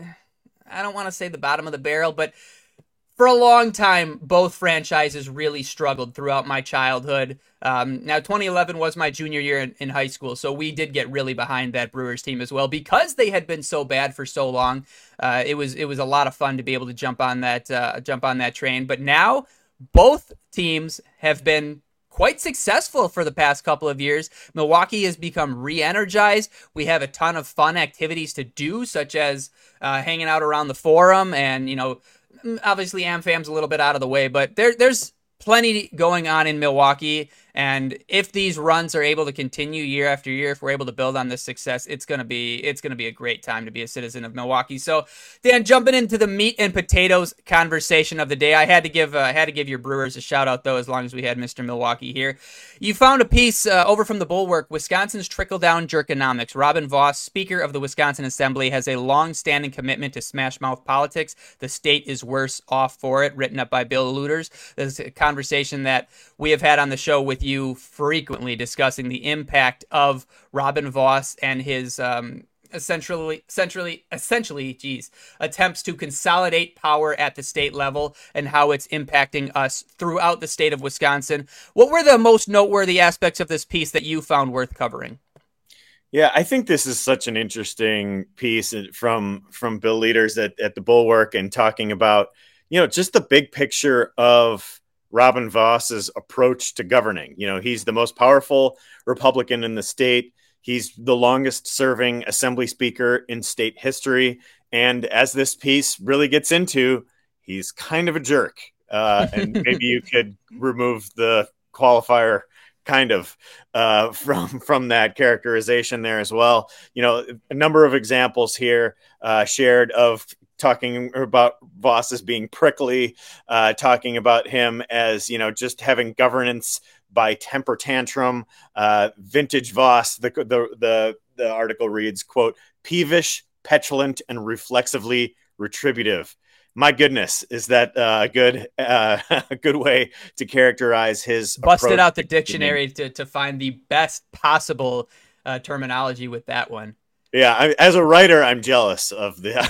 I don't want to say the bottom of the barrel, but for a long time, both franchises really struggled throughout my childhood. Um, now, twenty eleven was my junior year in, in high school, so we did get really behind that Brewers team as well because they had been so bad for so long. Uh, it was it was a lot of fun to be able to jump on that uh, jump on that train. But now, both teams have been quite successful for the past couple of years. Milwaukee has become re-energized. We have a ton of fun activities to do, such as uh, hanging out around the Forum, and you know. Obviously, AmFam's a little bit out of the way, but there, there's plenty going on in Milwaukee. And if these runs are able to continue year after year, if we're able to build on this success, it's gonna be it's gonna be a great time to be a citizen of Milwaukee. So, Dan, jumping into the meat and potatoes conversation of the day, I had to give uh, I had to give your Brewers a shout out though, as long as we had Mister Milwaukee here. You found a piece uh, over from the Bulwark, Wisconsin's trickle down jerkonomics. Robin Vos, Speaker of the Wisconsin Assembly, has a long-standing commitment to smash mouth politics. The state is worse off for it. Written up by Bill Luters. This is a conversation that we have had on the show with you frequently, discussing the impact of Robin Vos and his um, essentially, essentially, essentially, geez, attempts to consolidate power at the state level and how it's impacting us throughout the state of Wisconsin. What were the most noteworthy aspects of this piece that you found worth covering? Yeah, I think this is such an interesting piece from from Bill Luters at, at the Bulwark, and talking about, you know, just the big picture of Robin Vos's approach to governing. You know, he's the most powerful Republican in the state. He's the longest serving assembly speaker in state history. And as this piece really gets into, he's kind of a jerk. Uh, and maybe you could remove the qualifier kind of uh, from, from that characterization there as well. You know, a number of examples here uh, shared of talking about Vos as being prickly, uh, talking about him as, you know, just having governance by temper tantrum. Uh, vintage Vos, the, the, the, the article reads, quote, peevish, petulant, and reflexively retributive. My goodness, is that uh, a good uh, a good way to characterize his Busted out the dictionary to, to find the best possible uh, terminology with that one. Yeah, I, as a writer, I'm jealous of the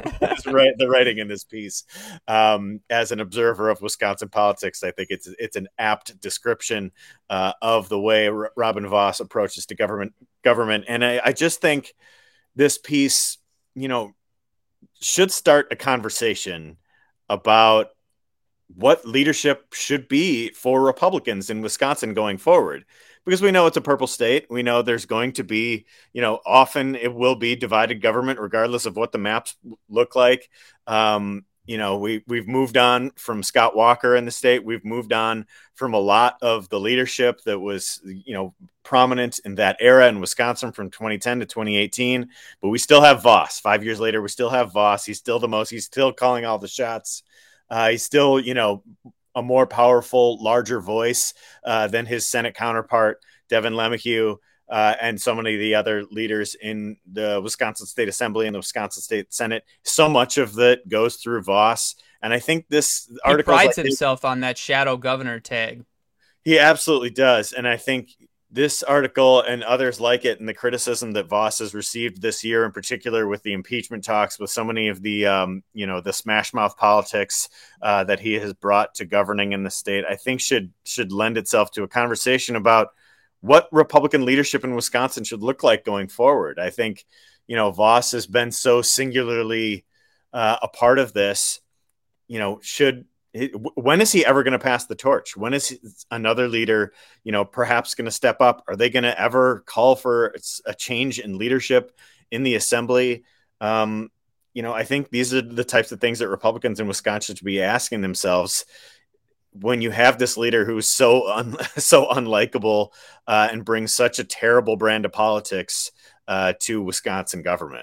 the writing in this piece. Um, as an observer of Wisconsin politics, I think it's it's an apt description uh, of the way R- Robin Vos approaches to government. Government, and I, I just think this piece, you know, should start a conversation about what leadership should be for Republicans in Wisconsin going forward. Because we know it's a purple state. We know there's going to be, you know, often it will be divided government, regardless of what the maps look like. Um, you know, we, we've moved on from Scott Walker in the state. We've moved on from a lot of the leadership that was, you know, prominent in that era in Wisconsin from twenty ten to twenty eighteen. But we still have Vos. Five years later, we still have Vos. He's still the most, he's still calling all the shots. Uh, he's still, you know, a more powerful, larger voice uh, than his Senate counterpart, Devin LeMahieu, uh, and so many of the other leaders in the Wisconsin State Assembly and the Wisconsin State Senate. So much of it goes through Vos. And I think this article prides like himself on that shadow governor tag. He absolutely does. And I think this article and others like it, and the criticism that Vos has received this year, in particular with the impeachment talks, with so many of the, um, you know, the smash mouth politics uh, that he has brought to governing in the state, I think should should lend itself to a conversation about what Republican leadership in Wisconsin should look like going forward. I think, you know, Vos has been so singularly uh, a part of this. You know, should when is he ever going to pass the torch? When is another leader, you know, perhaps going to step up? Are they going to ever call for a change in leadership in the assembly? Um, you know, I think these are the types of things that Republicans in Wisconsin should be asking themselves when you have this leader who is so un- so unlikable uh, and brings such a terrible brand of politics uh, to Wisconsin government.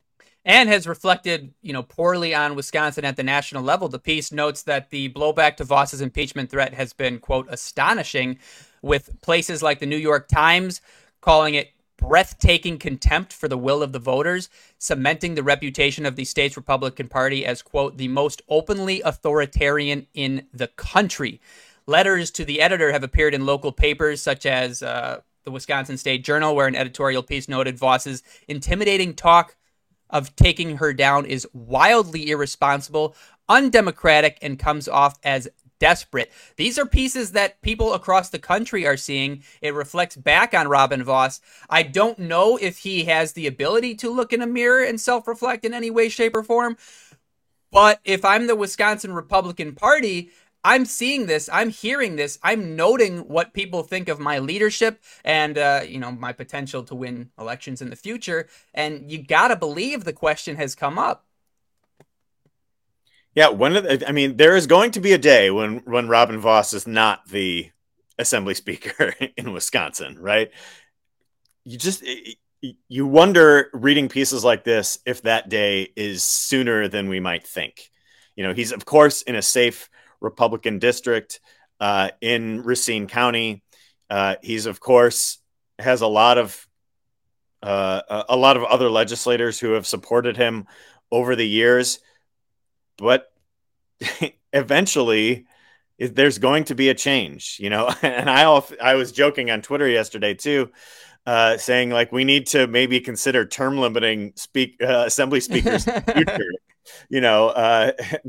And has reflected, you know, poorly on Wisconsin at the national level. The piece notes that the blowback to Vos's impeachment threat has been, quote, astonishing, with places like the New York Times calling it breathtaking contempt for the will of the voters, cementing the reputation of the state's Republican Party as, quote, the most openly authoritarian in the country. Letters to the editor have appeared in local papers such as uh, the Wisconsin State Journal, where an editorial piece noted Voss's intimidating talk of taking her down is wildly irresponsible, undemocratic, and comes off as desperate. These are pieces that people across the country are seeing. It reflects back on Robin Voss. I don't know if he has the ability to look in a mirror and self-reflect in any way, shape, or form. But if I'm the Wisconsin Republican Party, I'm seeing this, I'm hearing this, I'm noting what people think of my leadership and, uh, you know, my potential to win elections in the future. And you gotta believe the question has come up. Yeah, when I mean, there is going to be a day when when Robin Voss is not the assembly speaker in Wisconsin, right? You just you wonder, reading pieces like this, if that day is sooner than we might think. You know, he's of course in a safe Republican district uh, in Racine County. Uh, he's of course has a lot of uh, a lot of other legislators who have supported him over the years. But eventually there's going to be a change, you know, and I I was joking on Twitter yesterday too, uh, saying like, we need to maybe consider term limiting speak uh, assembly speakers, in the future, you know, uh,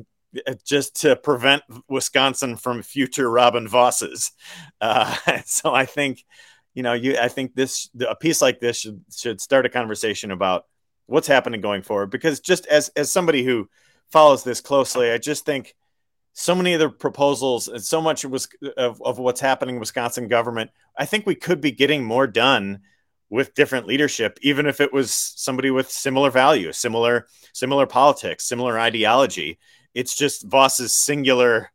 just to prevent Wisconsin from future Robin Vosses. Uh, so I think, you know, you, I think this, a piece like this should, should start a conversation about what's happening going forward, because just as, as somebody who follows this closely, I just think so many of the proposals and so much was of, of what's happening in Wisconsin government, I think we could be getting more done with different leadership, even if it was somebody with similar values, similar, similar politics, similar ideology. It's just Voss's singular.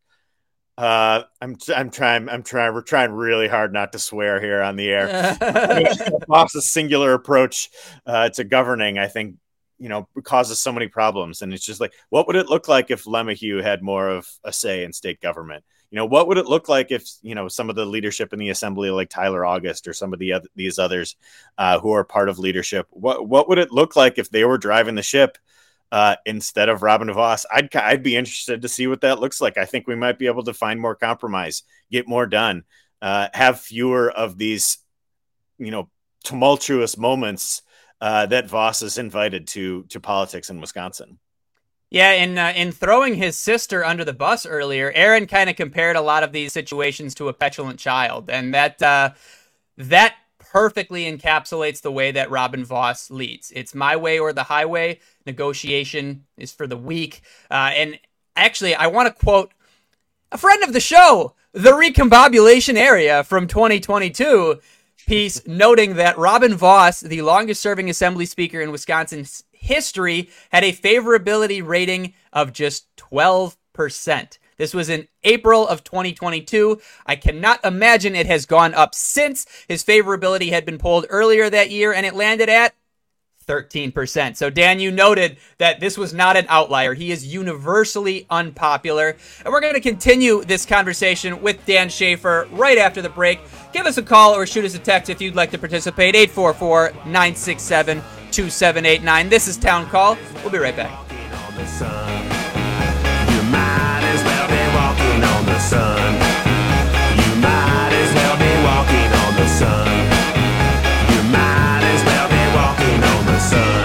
Uh, I'm, I'm trying, I'm trying, we're trying really hard not to swear here on the air. Voss's singular approach uh, to governing, I think, you know, causes so many problems. And it's just like, what would it look like if LeMahieu had more of a say in state government? You know, what would it look like if, you know, some of the leadership in the assembly, like Tyler August or some of the other, these others uh, who are part of leadership, what, what would it look like if they were driving the ship uh, instead of Robin Voss? I'd, I'd be interested to see what that looks like. I think we might be able to find more compromise, get more done, uh, have fewer of these, you know, tumultuous moments Uh, that Voss is invited to to politics in Wisconsin. Yeah, in uh, in throwing his sister under the bus earlier, Aaron kind of compared a lot of these situations to a petulant child, and that uh, that perfectly encapsulates the way that Robin Voss leads. It's my way or the highway. Negotiation is for the weak. Uh, and actually, I want to quote a friend of the show, the Recombobulation Area from twenty twenty-two. Piece noting that Robin Voss, the longest-serving assembly speaker in Wisconsin's history, had a favorability rating of just twelve percent. This was in April of twenty twenty-two. I cannot imagine it has gone up since. His favorability had been polled earlier that year, and it landed at thirteen percent. So, Dan, you noted that this was not an outlier. He is universally unpopular. And we're going to continue this conversation with Dan Schaefer right after the break. Give us a call or shoot us a text if you'd like to participate. eight four four, nine six seven, two seven eight nine. This is Town Call. We'll be right back. You might as well be walking on the sun. You might as well be walking on the sun. You might as well be walking on the sun.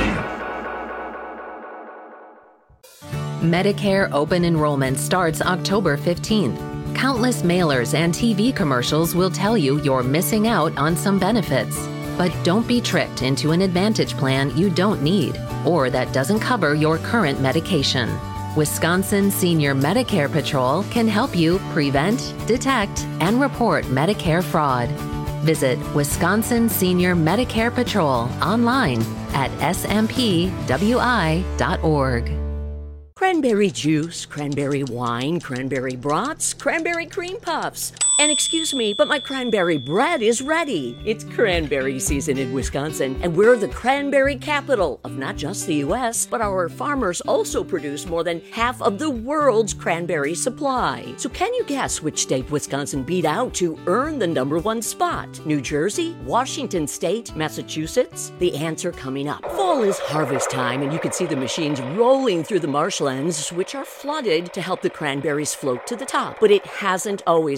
Medicare open enrollment starts October fifteenth. Countless mailers and T V commercials will tell you you're missing out on some benefits. But don't be tricked into an Advantage plan you don't need or that doesn't cover your current medication. Wisconsin Senior Medicare Patrol can help you prevent, detect, and report Medicare fraud. Visit Wisconsin Senior Medicare Patrol online at s m p w i dot org. Cranberry juice, cranberry wine, cranberry brats, cranberry cream puffs. And excuse me, but my cranberry bread is ready. It's cranberry season in Wisconsin, and we're the cranberry capital of not just the U S, but our farmers also produce more than half of the world's cranberry supply. So can you guess which state Wisconsin beat out to earn the number one spot? New Jersey? Washington State? Massachusetts? The answer coming up. Fall is harvest time, and you can see the machines rolling through the marshlands, which are flooded to help the cranberries float to the top. But it hasn't always been the season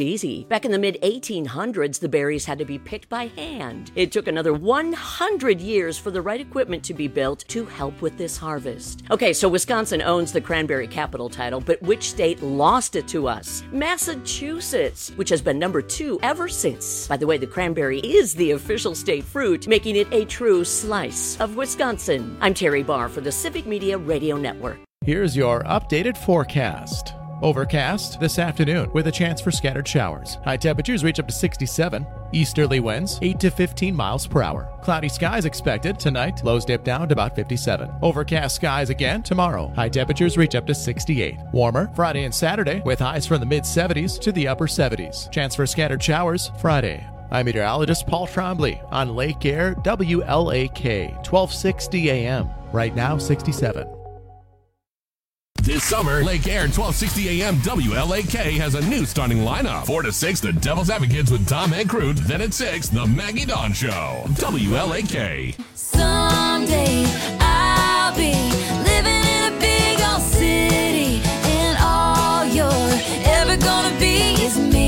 easy. Back in the mid eighteen hundreds, the berries had to be picked by hand. It took another one hundred years for the right equipment to be built to help with this harvest. Okay, so Wisconsin owns the cranberry capital title, but which state lost it to us? Massachusetts, which has been number two ever since. By the way, the cranberry is the official state fruit, making it a true slice of Wisconsin. I'm Terry Barr for the Civic Media Radio Network. Here's your updated forecast. Overcast this afternoon with a chance for scattered showers. High temperatures reach up to sixty-seven. Easterly winds eight to fifteen miles per hour. Cloudy skies expected tonight. Lows dip down to about fifty-seven. Overcast skies again tomorrow. High temperatures reach up to sixty-eight. Warmer Friday and Saturday with highs from the mid seventies to the upper seventies. Chance for scattered showers Friday. I'm meteorologist Paul Trombley on Lake Air W L A K twelve sixty A M. Right now sixty-seven. This summer, Lake Air twelve sixty A M W L A K has a new starting lineup. four to six, the Devil's Advocates with Tom Ancrute. Then at six, the Maggie Dawn Show. W L A K. Someday I'll be living in a big old city, and all you're ever gonna be is me.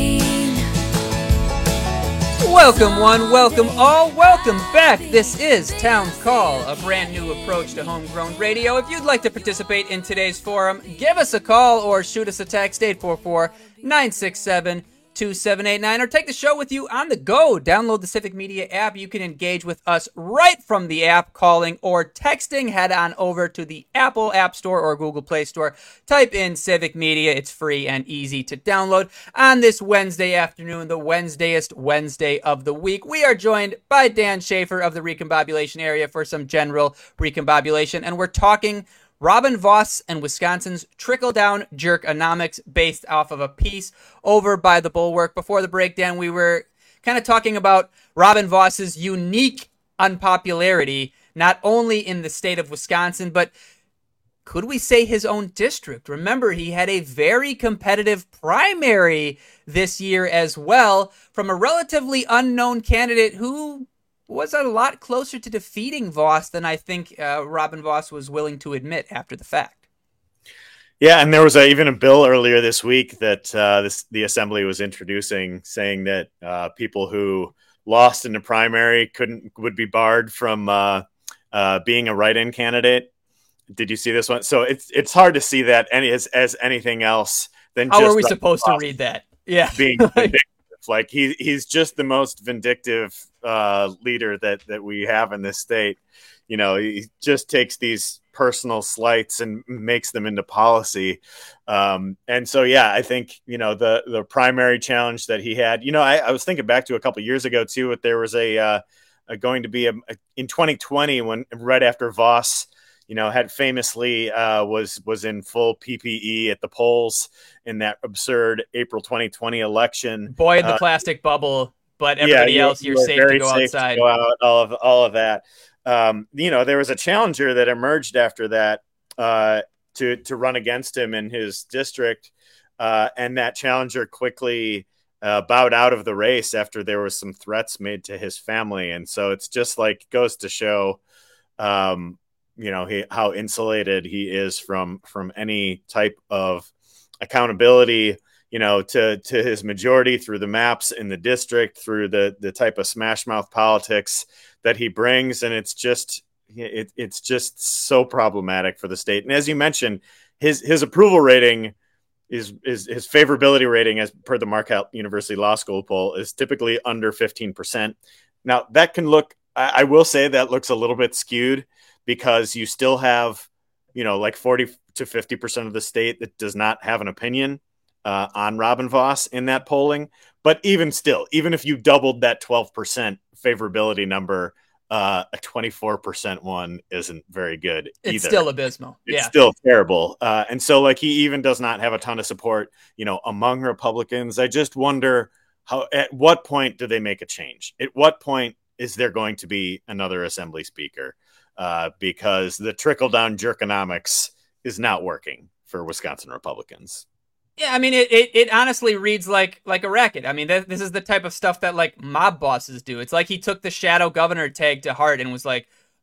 Welcome one, welcome all, welcome back. This is Town Call, a brand new approach to homegrown radio. If you'd like to participate in today's forum, give us a call or shoot us a text, eight four four, nine six seven, two seven eight nine, or take the show with you on the go. Download the Civic Media app. You can engage with us right from the app, calling or texting. Head on over to the Apple App Store or Google Play Store. Type in Civic Media. It's free and easy to download. On this Wednesday afternoon, the Wednesdayest Wednesday of the week, we are joined by Dan Schaefer of the Recombobulation Area for some general recombobulation, and we're talking Robin Vos and Wisconsin's trickle-down jerkonomics based off of a piece over by the Bulwark. Before the breakdown, we were kind of talking about Robin Vos's unique unpopularity, not only in the state of Wisconsin, but could we say his own district? Remember, he had a very competitive primary this year as well from a relatively unknown candidate who was a lot closer to defeating Vos than I think uh, Robin Vos was willing to admit after the fact. Yeah, and there was a, even a bill earlier this week that uh, this, the Assembly was introducing, saying that uh, people who lost in the primary couldn't would be barred from uh, uh, being a write-in candidate. Did you see this one? So it's it's hard to see that any as, as anything else than how just are we Robin supposed Vos to read that? Yeah, being vindictive. Like he he's just the most vindictive uh, leader that that we have in this state. You know, he just takes these personal slights and makes them into policy. Um, and so, yeah, I think, you know, the the primary challenge that he had, you know, I, I was thinking back to a couple of years ago, too, that there was a, uh, a going to be a, a in twenty twenty when right after Vos, you know, had famously uh, was was in full P P E at the polls in that absurd April twenty twenty election. Boy, the uh, plastic bubble, but everybody yeah, else, you're, you're safe very to go safe outside. To go out, all of all of that. Um, you know, there was a challenger that emerged after that uh, to to run against him in his district, uh, and that challenger quickly uh, bowed out of the race after there was some threats made to his family. And so it's just like goes to show, um, you know, he, how insulated he is from from any type of accountability, you know, to to his majority through the maps in the district, through the the type of smash mouth politics that he brings. And it's just it, it's just so problematic for the state. And as you mentioned, his his approval rating is is his favorability rating, as per the Marquette University Law School poll, is typically under fifteen percent. Now that can look, I, I will say that looks a little bit skewed, because you still have, you know, like forty to fifty percent of the state that does not have an opinion uh, on Robin Vos in that polling. But even still, even if you doubled that twelve percent favorability number, uh, a twenty-four percent one isn't very good either. It's still abysmal. It's yeah. still terrible. Uh, and so like he even does not have a ton of support, you know, among Republicans. I just wonder how, at what point do they make a change? At what point is there going to be another Assembly Speaker? Uh, because the trickle-down jerkonomics is not working for Wisconsin Republicans. Yeah, I mean, it, it, it honestly reads like like a racket. I mean, th- this is the type of stuff that, like, mob bosses do. It's like he took the shadow governor tag to heart and was like,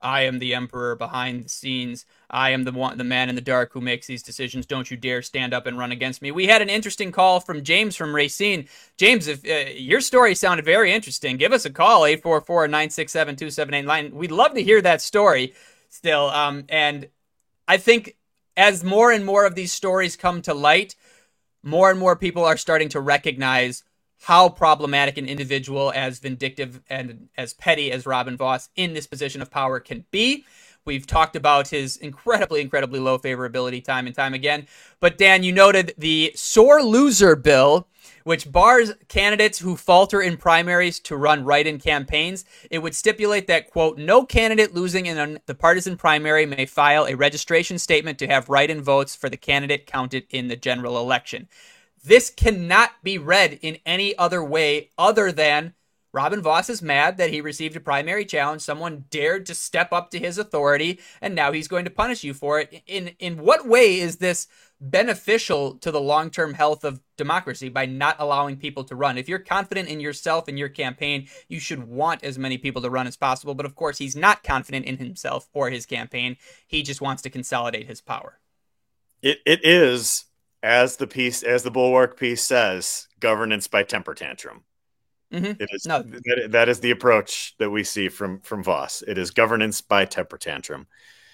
I am the emperor behind the scenes. I am the one, the man in the dark who makes these decisions. Don't you dare stand up and run against me. We had an interesting call from James from Racine. James, if uh, your story sounded very interesting, give us a call, eight four four, nine six seven, two seven eight nine. We'd love to hear that story still. Um, and I think as more and more of these stories come to light, more and more people are starting to recognize how problematic an individual as vindictive and as petty as Robin Vos in this position of power can be. We've talked about his incredibly, incredibly low favorability time and time again. But Dan, you noted the sore loser bill, which bars candidates who falter in primaries to run write-in campaigns. It would stipulate that, quote, no candidate losing in the partisan primary may file a registration statement to have write-in votes for the candidate counted in the general election. This cannot be read in any other way other than Robin Vos is mad that he received a primary challenge. Someone dared to step up to his authority, and now he's going to punish you for it. In in what way is this beneficial to the long-term health of democracy by not allowing people to run? If you're confident in yourself and your campaign, you should want as many people to run as possible. But of course, he's not confident in himself or his campaign. He just wants to consolidate his power. It it is, as the piece, as the Bulwark piece says, governance by temper tantrum. Mm-hmm. It is no. that, that is the approach that we see from from Vos. It is governance by temper tantrum.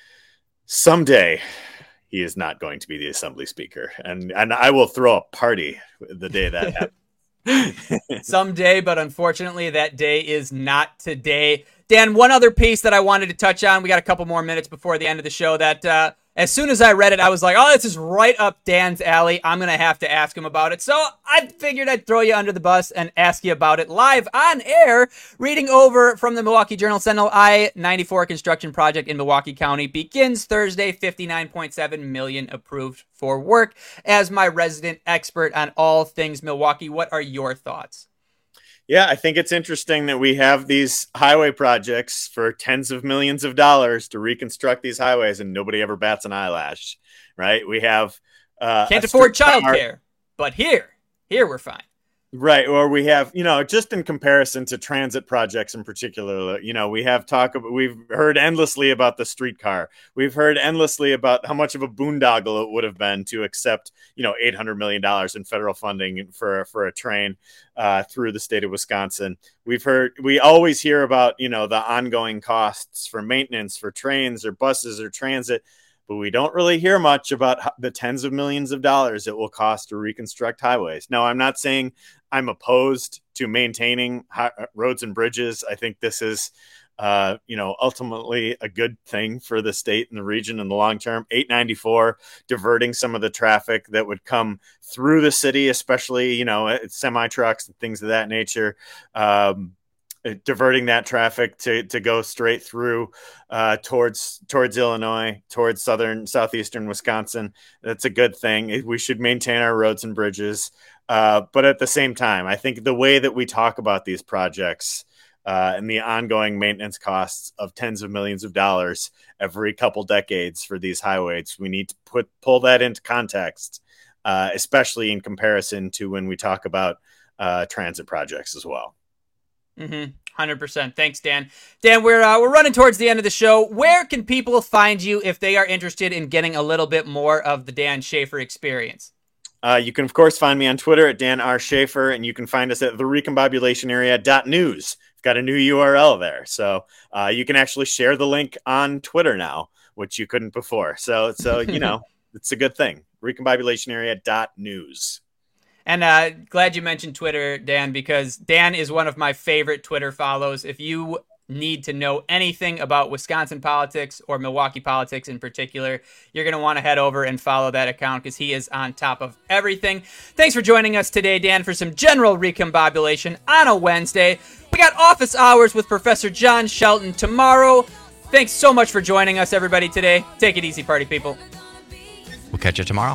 Someday, he is not going to be the assembly speaker, and and I will throw a party the day that happens. Someday, but unfortunately, that day is not today. Dan, one other piece that I wanted to touch on. We got a couple more minutes before the end of the show. That uh, as soon as I read it, I was like, oh, this is right up Dan's alley. I'm going to have to ask him about it. So I figured I'd throw you under the bus and ask you about it live on air. Reading over from the Milwaukee Journal-Sentinel, I ninety-four construction project in Milwaukee County begins Thursday, fifty-nine point seven million dollars approved for work. As my resident expert on all things Milwaukee, what are your thoughts? Yeah, I think it's interesting that we have these highway projects for tens of millions of dollars to reconstruct these highways, and nobody ever bats an eyelash, right? We have uh, can't afford childcare, but here, here we're fine. Right. Or we have, you know, just in comparison to transit projects in particular, you know, we have talk about, we've heard endlessly about the streetcar. We've heard endlessly about how much of a boondoggle it would have been to accept, you know, eight hundred million dollars in federal funding for, for a train uh, through the state of Wisconsin. We've heard, we always hear about, you know, the ongoing costs for maintenance for trains or buses or transit. But we don't really hear much about the tens of millions of dollars it will cost to reconstruct highways. Now, I'm not saying I'm opposed to maintaining high, roads and bridges. I think this is, uh, you know, ultimately a good thing for the state and the region in the long term. eight ninety-four, diverting some of the traffic that would come through the city, especially, you know, semi trucks and things of that nature. Um, diverting that traffic to, to go straight through uh, towards towards Illinois, towards southern, southeastern Wisconsin. That's a good thing. We should maintain our roads and bridges. Uh, but at the same time, I think the way that we talk about these projects uh, and the ongoing maintenance costs of tens of millions of dollars every couple decades for these highways, we need to put pull that into context, uh, especially in comparison to when we talk about uh, transit projects as well. Mm-hmm. one hundred percent. Thanks, Dan. Dan, we're uh, we're running towards the end of the show. Where can people find you if they are interested in getting a little bit more of the Dan Schaefer experience? Uh, you can, of course, find me on Twitter at Dan R. Schaefer, and you can find us at the recombobulation area dot news. We've got a new U R L there. So uh, you can actually share the link on Twitter now, which you couldn't before. So, so you know, it's a good thing. recombobulation area dot news. And uh, glad you mentioned Twitter, Dan, because Dan is one of my favorite Twitter follows. If you need to know anything about Wisconsin politics or Milwaukee politics in particular, you're going to want to head over and follow that account because he is on top of everything. Thanks for joining us today, Dan, for some general recombobulation on a Wednesday. We got office hours with Professor John Shelton tomorrow. Thanks so much for joining us, everybody, today. Take it easy, party people. We'll catch you tomorrow.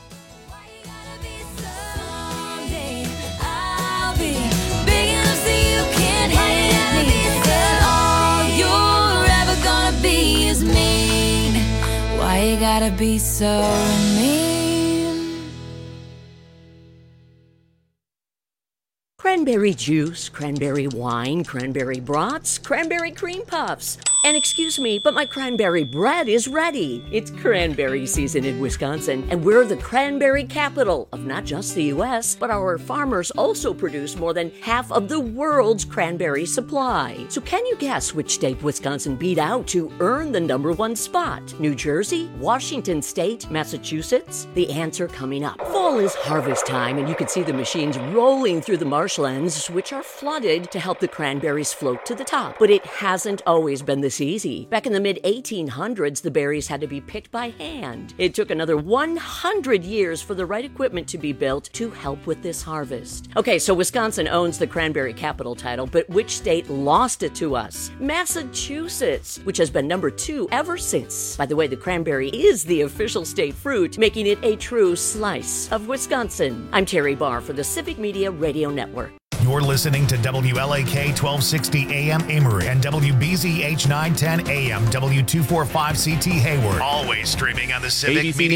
Why you gotta be so mean? Cranberry juice, cranberry wine, cranberry brats, cranberry cream puffs. And excuse me, but my cranberry bread is ready. It's cranberry season in Wisconsin, and we're the cranberry capital of not just the U S, but our farmers also produce more than half of the world's cranberry supply. So can you guess which state Wisconsin beat out to earn the number one spot? New Jersey, Washington State, Massachusetts? The answer coming up. Fall is harvest time, and you can see the machines rolling through the marshlands, which are flooded to help the cranberries float to the top. But it hasn't always been this easy. Back in the mid eighteen hundreds, the berries had to be picked by hand. It took another one hundred years for the right equipment to be built to help with this harvest. Okay, so Wisconsin owns the cranberry capital title, but which state lost it to us? Massachusetts, which has been number two ever since. By the way, the cranberry is the official state fruit, making it a true slice of Wisconsin. I'm Terry Barr for the Civic Media Radio Network. You're listening to W L A K twelve sixty A M Amory and W B Z H nine ten A M W two forty-five C T Hayward. Always streaming on the Civic A B C Media